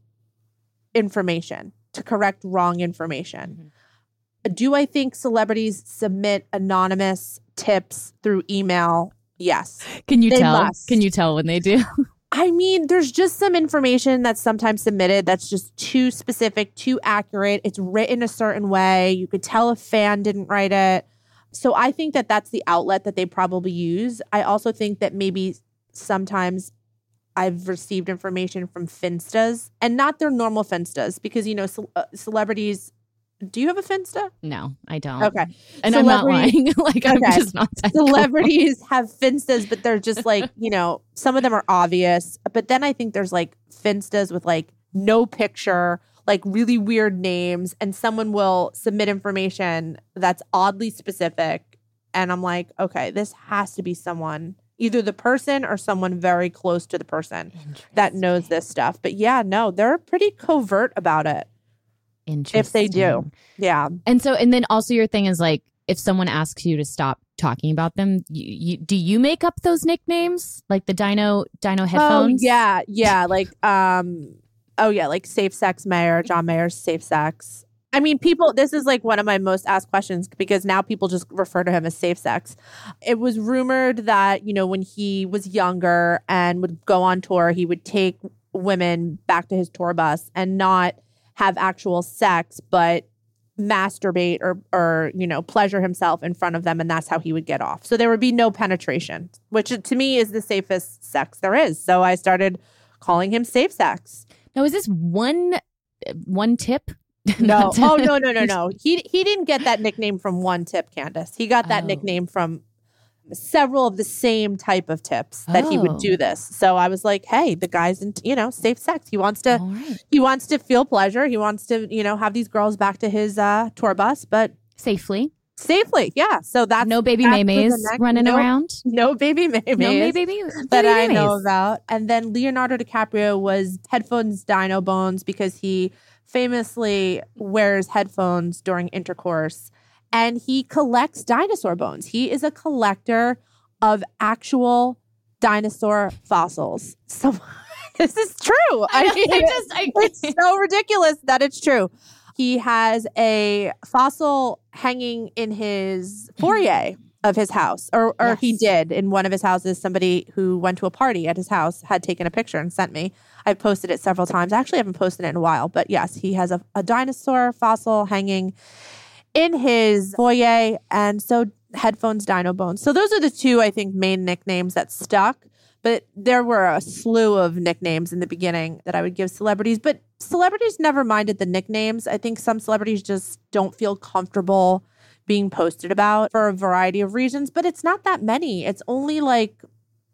information, to correct wrong information. Mm-hmm. Do I think celebrities submit anonymous tips through email? Yes. Can you they tell? Must. Can you tell when they do? I mean, there's just some information that's sometimes submitted that's just too specific, too accurate. It's written a certain way. You could tell a fan didn't write it. So I think that that's the outlet that they probably use. I also think that maybe sometimes I've received information from Finstas, and not their normal Finstas, because, you know, ce- uh, celebrities. Do you have a Finsta? No, I don't. Okay. And I'm not lying. Like, I'm okay. just not that Celebrities cool. have Finstas, but they're just like, you know, some of them are obvious. But then I think there's like Finstas with like no picture, like really weird names, and someone will submit information that's oddly specific. And I'm like, okay, this has to be someone, either the person or someone very close to the person that knows this stuff. But yeah, no, they're pretty covert about it. Interesting. If they do. Yeah. And so, and then also your thing is like, if someone asks you to stop talking about them, you, you, do you make up those nicknames? Like the Dino, Dino headphones? Oh, yeah. Yeah. Like, um, oh yeah, like Safe Sex Mayer, John Mayer's Safe Sex. I mean, people, this is like one of my most asked questions because now people just refer to him as Safe Sex. It was rumored that, you know, when he was younger and would go on tour, he would take women back to his tour bus and not have actual sex, but masturbate or, or, you know, pleasure himself in front of them. And that's how he would get off. So there would be no penetration, which to me is the safest sex there is. So I started calling him Safe Sex. Now, is this one, one tip? No. Oh, no, no, no, no. He he didn't get that nickname from one tip, Candace. He got that oh. nickname from several of the same type of tips that oh. he would do this. So I was like, hey, the guy's in, you know, safe sex. He wants to, right. he wants to feel pleasure. He wants to, you know, have these girls back to his uh, tour bus, but safely. Safely, yeah. So that's no baby that's maymays running no, around. No baby maymays. No baby, baby that I maymays. know about. And then Leonardo DiCaprio was headphones dino bones because he famously wears headphones during intercourse, and he collects dinosaur bones. He is a collector of actual dinosaur fossils. So this is true. I, I mean, I just, I, it's so ridiculous that it's true. He has a fossil hanging in his foyer of his house, or, or yes. he did in one of his houses. Somebody who went to a party at his house had taken a picture and sent me. I've posted it several times. I actually haven't posted it in a while, but yes, he has a, a dinosaur fossil hanging in his foyer. And so Headphones, Dino Bones. So those are the two, I think, main nicknames that stuck. But there were a slew of nicknames in the beginning that I would give celebrities. But celebrities never minded the nicknames. I think some celebrities just don't feel comfortable being posted about for a variety of reasons. But it's not that many. It's only like,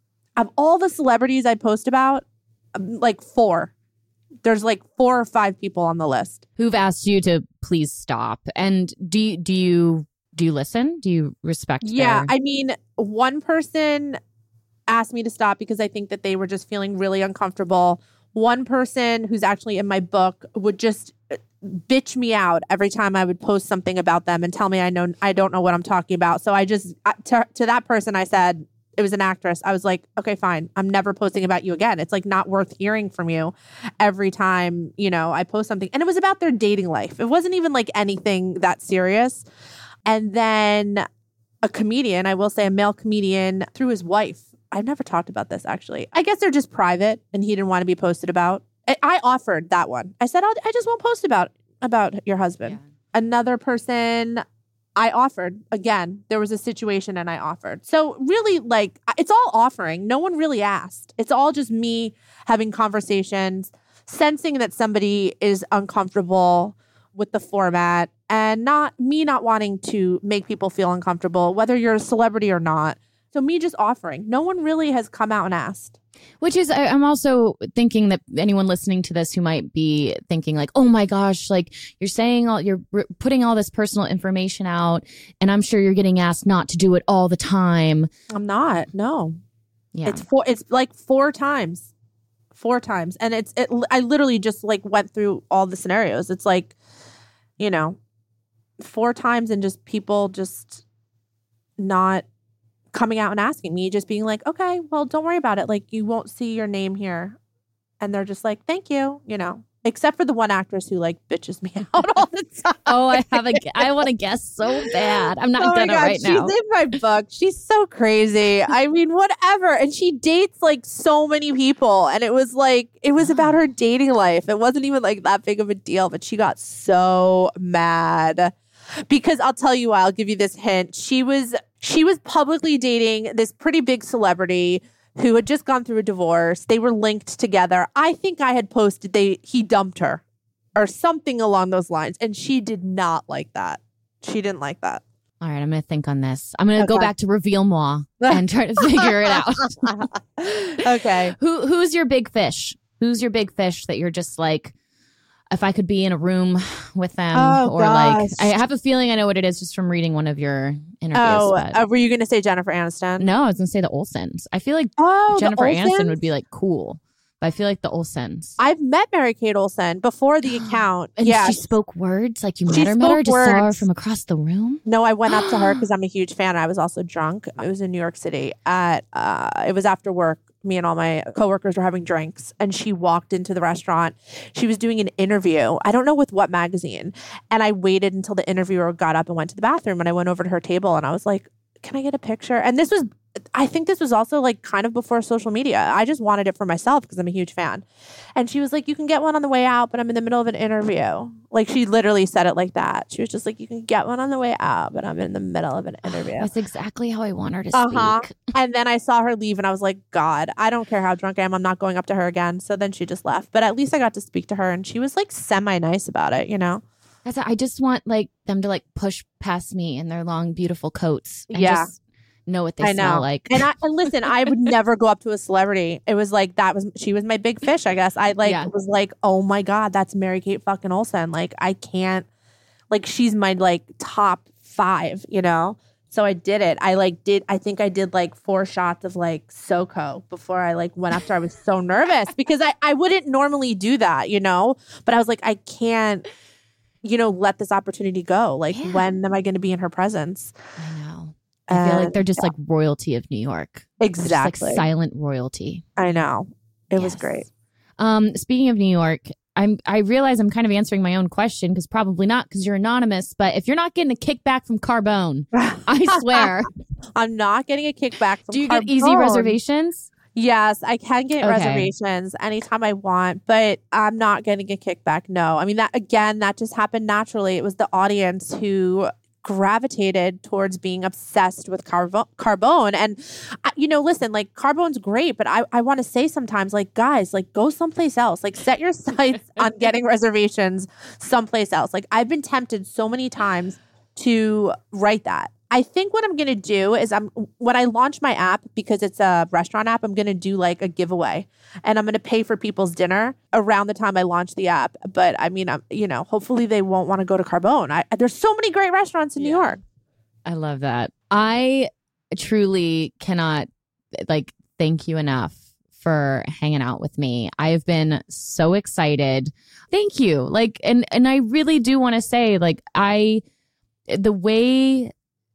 of all the celebrities I post about, like four. There's like four or five people on the list. Who've asked you to please stop. And do you, do you, do you listen? Do you respect Yeah, their... I mean, one person asked me to stop because I think that they were just feeling really uncomfortable. One person who's actually in my book would just bitch me out every time I would post something about them and tell me I know I don't know what I'm talking about. So I just, to, to that person, I said, it was an actress. I was like, okay, fine. I'm never posting about you again. It's like not worth hearing from you every time, you know, I post something. And it was about their dating life. It wasn't even like anything that serious. And then a comedian, I will say a male comedian, through his wife. I've never talked about this, actually. I guess they're just private and he didn't want to be posted about. I, I offered that one. I said, I'll, I just won't post about, about your husband. Yeah. Another person, I offered. Again, there was a situation and I offered. So really, like, it's all offering. No one really asked. It's all just me having conversations, sensing that somebody is uncomfortable with the format, and not me not wanting to make people feel uncomfortable, whether you're a celebrity or not. So me just offering. No one really has come out and asked. Which is, I, I'm also thinking that anyone listening to this who might be thinking like, oh my gosh, like you're saying all, you're r- putting all this personal information out, and I'm sure you're getting asked not to do it all the time. I'm not. No. Yeah. It's four. It's like four times, four times, and it's. It, I literally just like went through all the scenarios. It's like, you know, four times, and just people just not coming out and asking me, just being like, okay, well, don't worry about it. Like, you won't see your name here. And they're just like, thank you, you know, except for the one actress who like bitches me out all the time. Oh, I have a, I want to guess so bad. I'm not oh gonna God, right she's now. She's in my book. She's so crazy. I mean, whatever. And she dates like so many people. And it was like, it was about her dating life. It wasn't even like that big of a deal, but she got so mad. Because I'll tell you why. I'll give you this hint. She was she was publicly dating this pretty big celebrity who had just gone through a divorce. They were linked together. I think I had posted they he dumped her or something along those lines. And she did not like that. She didn't like that. All right, I'm going to think on this. I'm going to Okay. go back to Reveal Moi and try to figure it out. Okay. Who Who's your big fish? Who's your big fish that you're just like, if I could be in a room with them, Oh, or like, gosh. I have a feeling I know what it is just from reading one of your interviews. Oh, but- uh, were you going to say Jennifer Aniston? no, I was going to say the Olsens. I feel like Oh, the Jennifer Aniston Olsens? would be like cool, but I feel like the Olsens. I've met Mary-Kate Olsen before the account. And yeah. she spoke words like you She met her, met her, spoke just saw her words. from across the room. No, I went up to her because I'm a huge fan. I was also drunk. It was in New York City. At uh, it was after work. Me and all my coworkers were having drinks, and she walked into the restaurant. She was doing an interview. I don't know with what magazine. And I waited until the interviewer got up and went to the bathroom. And I went over to her table, and I was like, "Can I get a picture?" And this was, I think this was also like kind of before social media. I just wanted it for myself because I'm a huge fan. And she was like, "You can get one on the way out, but I'm in the middle of an interview." Like, she literally said it like that. She was just like, "You can get one on the way out, but I'm in the middle of an interview." That's exactly how I want her to Uh-huh. speak. And then I saw her leave, and I was like, God, I don't care how drunk I am. I'm not going up to her again. So then she just left. But at least I got to speak to her, and she was like semi-nice about it, you know? That's, I just want like them to like push past me in their long, beautiful coats and Yeah. just know what they I smell know. like. And I and listen, I would never go up to a celebrity. It was like, that was, she was my big fish, I guess. I like Yeah. was like, oh my God, that's Mary-Kate fucking Olsen. Like, I can't, like, she's my like top five, you know? So I did it. I like did, I think I did like four shots of like SoCo before I like went up to her. I was so nervous because I, I wouldn't normally do that, you know? But I was like, I can't, you know, let this opportunity go. Like, Yeah. when am I going to be in her presence? I know. I feel like And, they're just yeah. like royalty of New York. They're just, Exactly. like silent royalty. I know. It was Yes. great. Um, speaking of New York, I'm I realize I'm kind of answering my own question because probably not because you're anonymous. But if you're not getting a kickback from Carbone, I swear. I'm not getting a kickback from Do you get easy Carbone. reservations? Yes, I can get Okay. reservations anytime I want, but I'm not getting a kickback. No. I mean, that again, that just happened naturally. It was the audience who gravitated towards being obsessed with Carvo- Carbone. And, I, you know, listen, like Carbone's great, but I, I want to say sometimes, like, guys, like go someplace else. Like set your sights on getting reservations someplace else. Like I've been tempted so many times to write that. I think what I'm going to do is I'm when I launch my app, because it's a restaurant app, I'm going to do like a giveaway and I'm going to pay for people's dinner around the time I launch the app. But I mean, I'm, you know, hopefully they won't want to go to Carbone. I, there's so many great restaurants in New York. I love that. I truly cannot like thank you enough for hanging out with me. I've been so excited. Thank you. Like, and, and I really do want to say, like, I, the way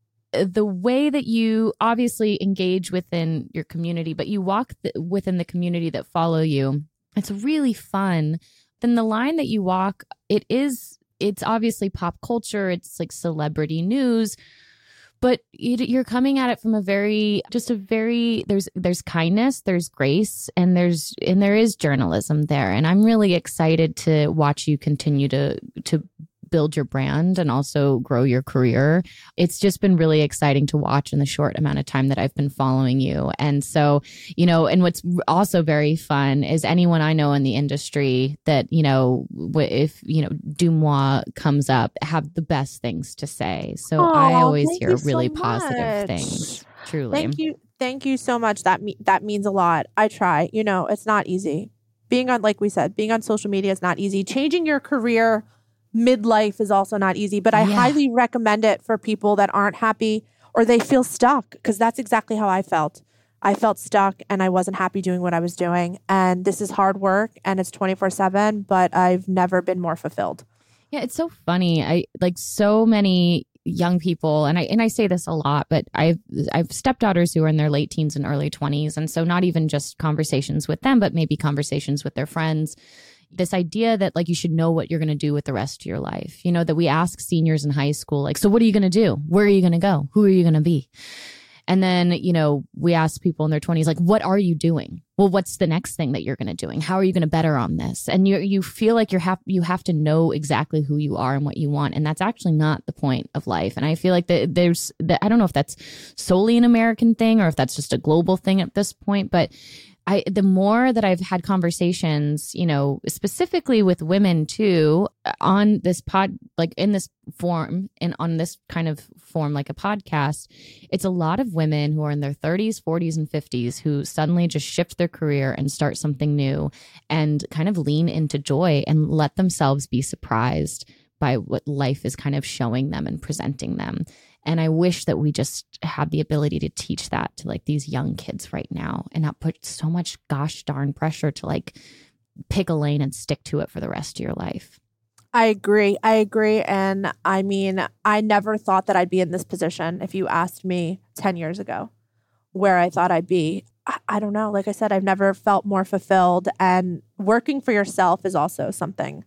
the way that you obviously engage within your community, but you walk th- within the community that follow you, it's really fun. Then the line that you walk, it is, it's obviously pop culture. It's like celebrity news, but it, you're coming at it from a very, just a very, there's, there's kindness, there's grace, and there's, and there is journalism there. And I'm really excited to watch you continue to, to build your brand and also grow your career. It's just been really exciting to watch in the short amount of time that I've been following you. And so, you know, and what's also very fun is anyone I know in the industry that, you know, if, you know, Dumois comes up, have the best things to say. So Aw, I always thank hear you so really positive much. things. Truly. Thank you. Thank you so much. That me- that means a lot. I try. You know, it's not easy. Being on, like we said, being on social media is not easy. Changing your career midlife is also not easy, but I Yeah. highly recommend it for people that aren't happy or they feel stuck, because that's exactly how I felt. I felt stuck and I wasn't happy doing what I was doing. And this is hard work and it's twenty-four seven, but I've never been more fulfilled. Yeah, it's so funny. I like so many young people, and I and I say this a lot, but I've I've stepdaughters who are in their late teens and early twenties, and so not even just conversations with them, but maybe conversations with their friends. This idea that like you should know what you're going to do with the rest of your life. You know, that we ask seniors in high school, like, so what are you going to do? Where are you going to go? Who are you going to be? And then, you know, we ask people in their twenties, like, what are you doing? Well, what's the next thing that you're going to doing? How are you going to better on this? And you you feel like you're have you have to know exactly who you are and what you want, and that's actually not the point of life. And I feel like that there's that I don't know if that's solely an American thing or if that's just a global thing at this point, but I, the more that I've had conversations, you know, specifically with women too, on this pod, like in this form and on this kind of form, like a podcast, it's a lot of women who are in their thirties, forties, and fifties who suddenly just shift their career and start something new and kind of lean into joy and let themselves be surprised by what life is kind of showing them and presenting them. And I wish that we just had the ability to teach that to like these young kids right now and not put so much gosh darn pressure to like pick a lane and stick to it for the rest of your life. I agree. I agree. And I mean, I never thought that I'd be in this position if you asked me ten years ago where I thought I'd be. I, I don't know. Like I said, I've never felt more fulfilled. And working for yourself is also something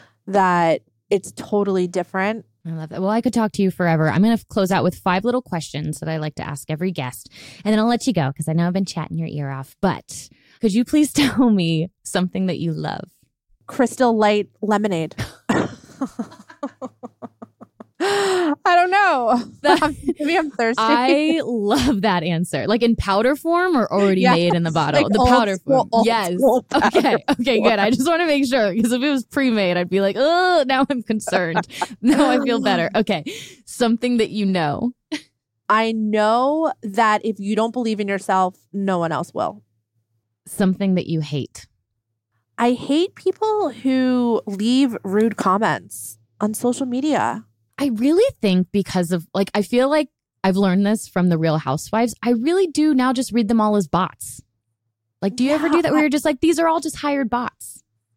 that it's totally different. I love that. Well, I could talk to you forever. I'm going to close out with five little questions that I like to ask every guest. And then I'll let you go because I know I've been chatting your ear off. But could you please tell me something that you love? Crystal Light lemonade. I don't know. Maybe I'm thirsty. I love that answer. Like in powder form or already Yes, made in the bottle? like the old powder school- form. old Yes. school powder Okay. Okay, form. good. I just want to make sure because if it was pre-made, I'd be like, oh, now I'm concerned. Now I feel better. Okay. Something that you know. I know that if you don't believe in yourself, no one else will. Something that you hate. I hate people who leave rude comments on social media. I really think because of like, I feel like I've learned this from the Real Housewives. I really do now just read them all as bots. Like, do you Yeah, ever do that where I- you're just like, these are all just hired bots?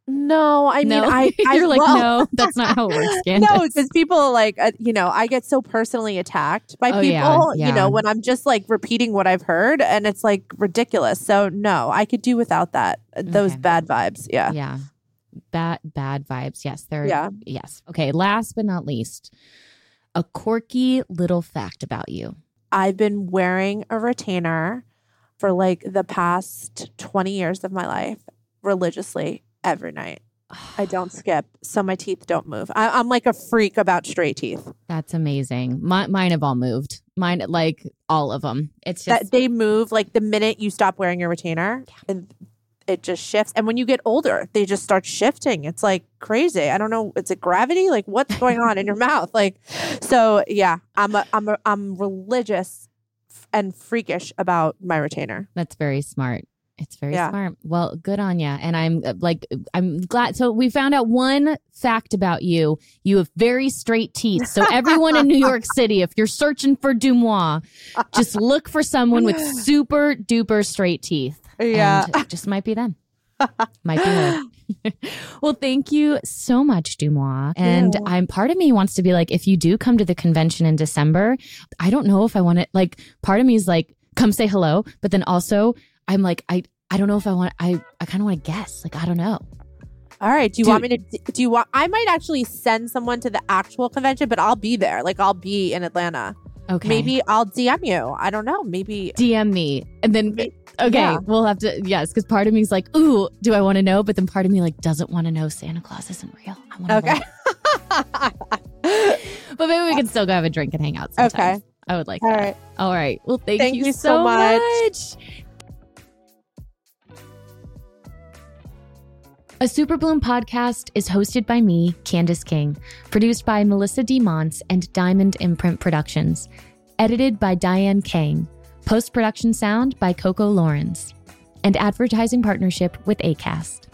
No, I mean, No. I, I You're like, well, no, that's not how it works, Candace. No, because people like, uh, you know, I get so personally attacked by Oh, people, yeah, yeah. you know, when I'm just like repeating what I've heard and it's like ridiculous. So no, I could do without that. Those Okay. bad vibes. Yeah. Yeah. Bad, bad vibes. Yes. They're, Yeah. yes. Okay. Last but not least, a quirky little fact about you. I've been wearing a retainer for like the past twenty years of my life religiously every night. I don't skip, so my teeth don't move. I, I'm like a freak about straight teeth. That's amazing. My, mine have all moved. Mine, like all of them. It's just, That they move like the minute you stop wearing your retainer, and it just shifts. And when you get older, they just start shifting. It's like crazy. I don't know. Is it gravity? Like what's going on in your mouth? Like, so yeah, I'm a, I'm a, I'm religious and freakish about my retainer. that's very smart. It's very Yeah. smart. Well, good on you. And I'm uh, like, I'm glad. So we found out one fact about you. You have very straight teeth. So everyone in New York City, if you're searching for Dumois, just look for someone with super duper straight teeth. Yeah. And it just might be them. Might be her. Well, thank you so much, Dumois. And Yeah. I'm part of me wants to be like, if you do come to the convention in December, I don't know if I want to, like, part of me is like, come say hello. But then also I'm like, I, I don't know if I want, I, I kind of want to guess. Like, I don't know. All right. Do you Dude. want me to, do you want, I might actually send someone to the actual convention, but I'll be there. Like I'll be in Atlanta. Okay. Maybe I'll D M you. I don't know. Maybe. D M me. And then, okay, Yeah. we'll have to, yes. Because part of me is like, ooh, do I want to know? But then part of me like doesn't want to know Santa Claus isn't real. I want to Okay. But maybe we can still go have a drink and hang out sometime. Okay. I would like All that. right. All right. Well, thank, Thank you, you so so much. much. A Super Bloom podcast is hosted by me, Candace King, produced by Melissa D. Monts and Diamond Imprint Productions, edited by Diane Kang, post-production sound by Coco Lawrence, and advertising partnership with Acast.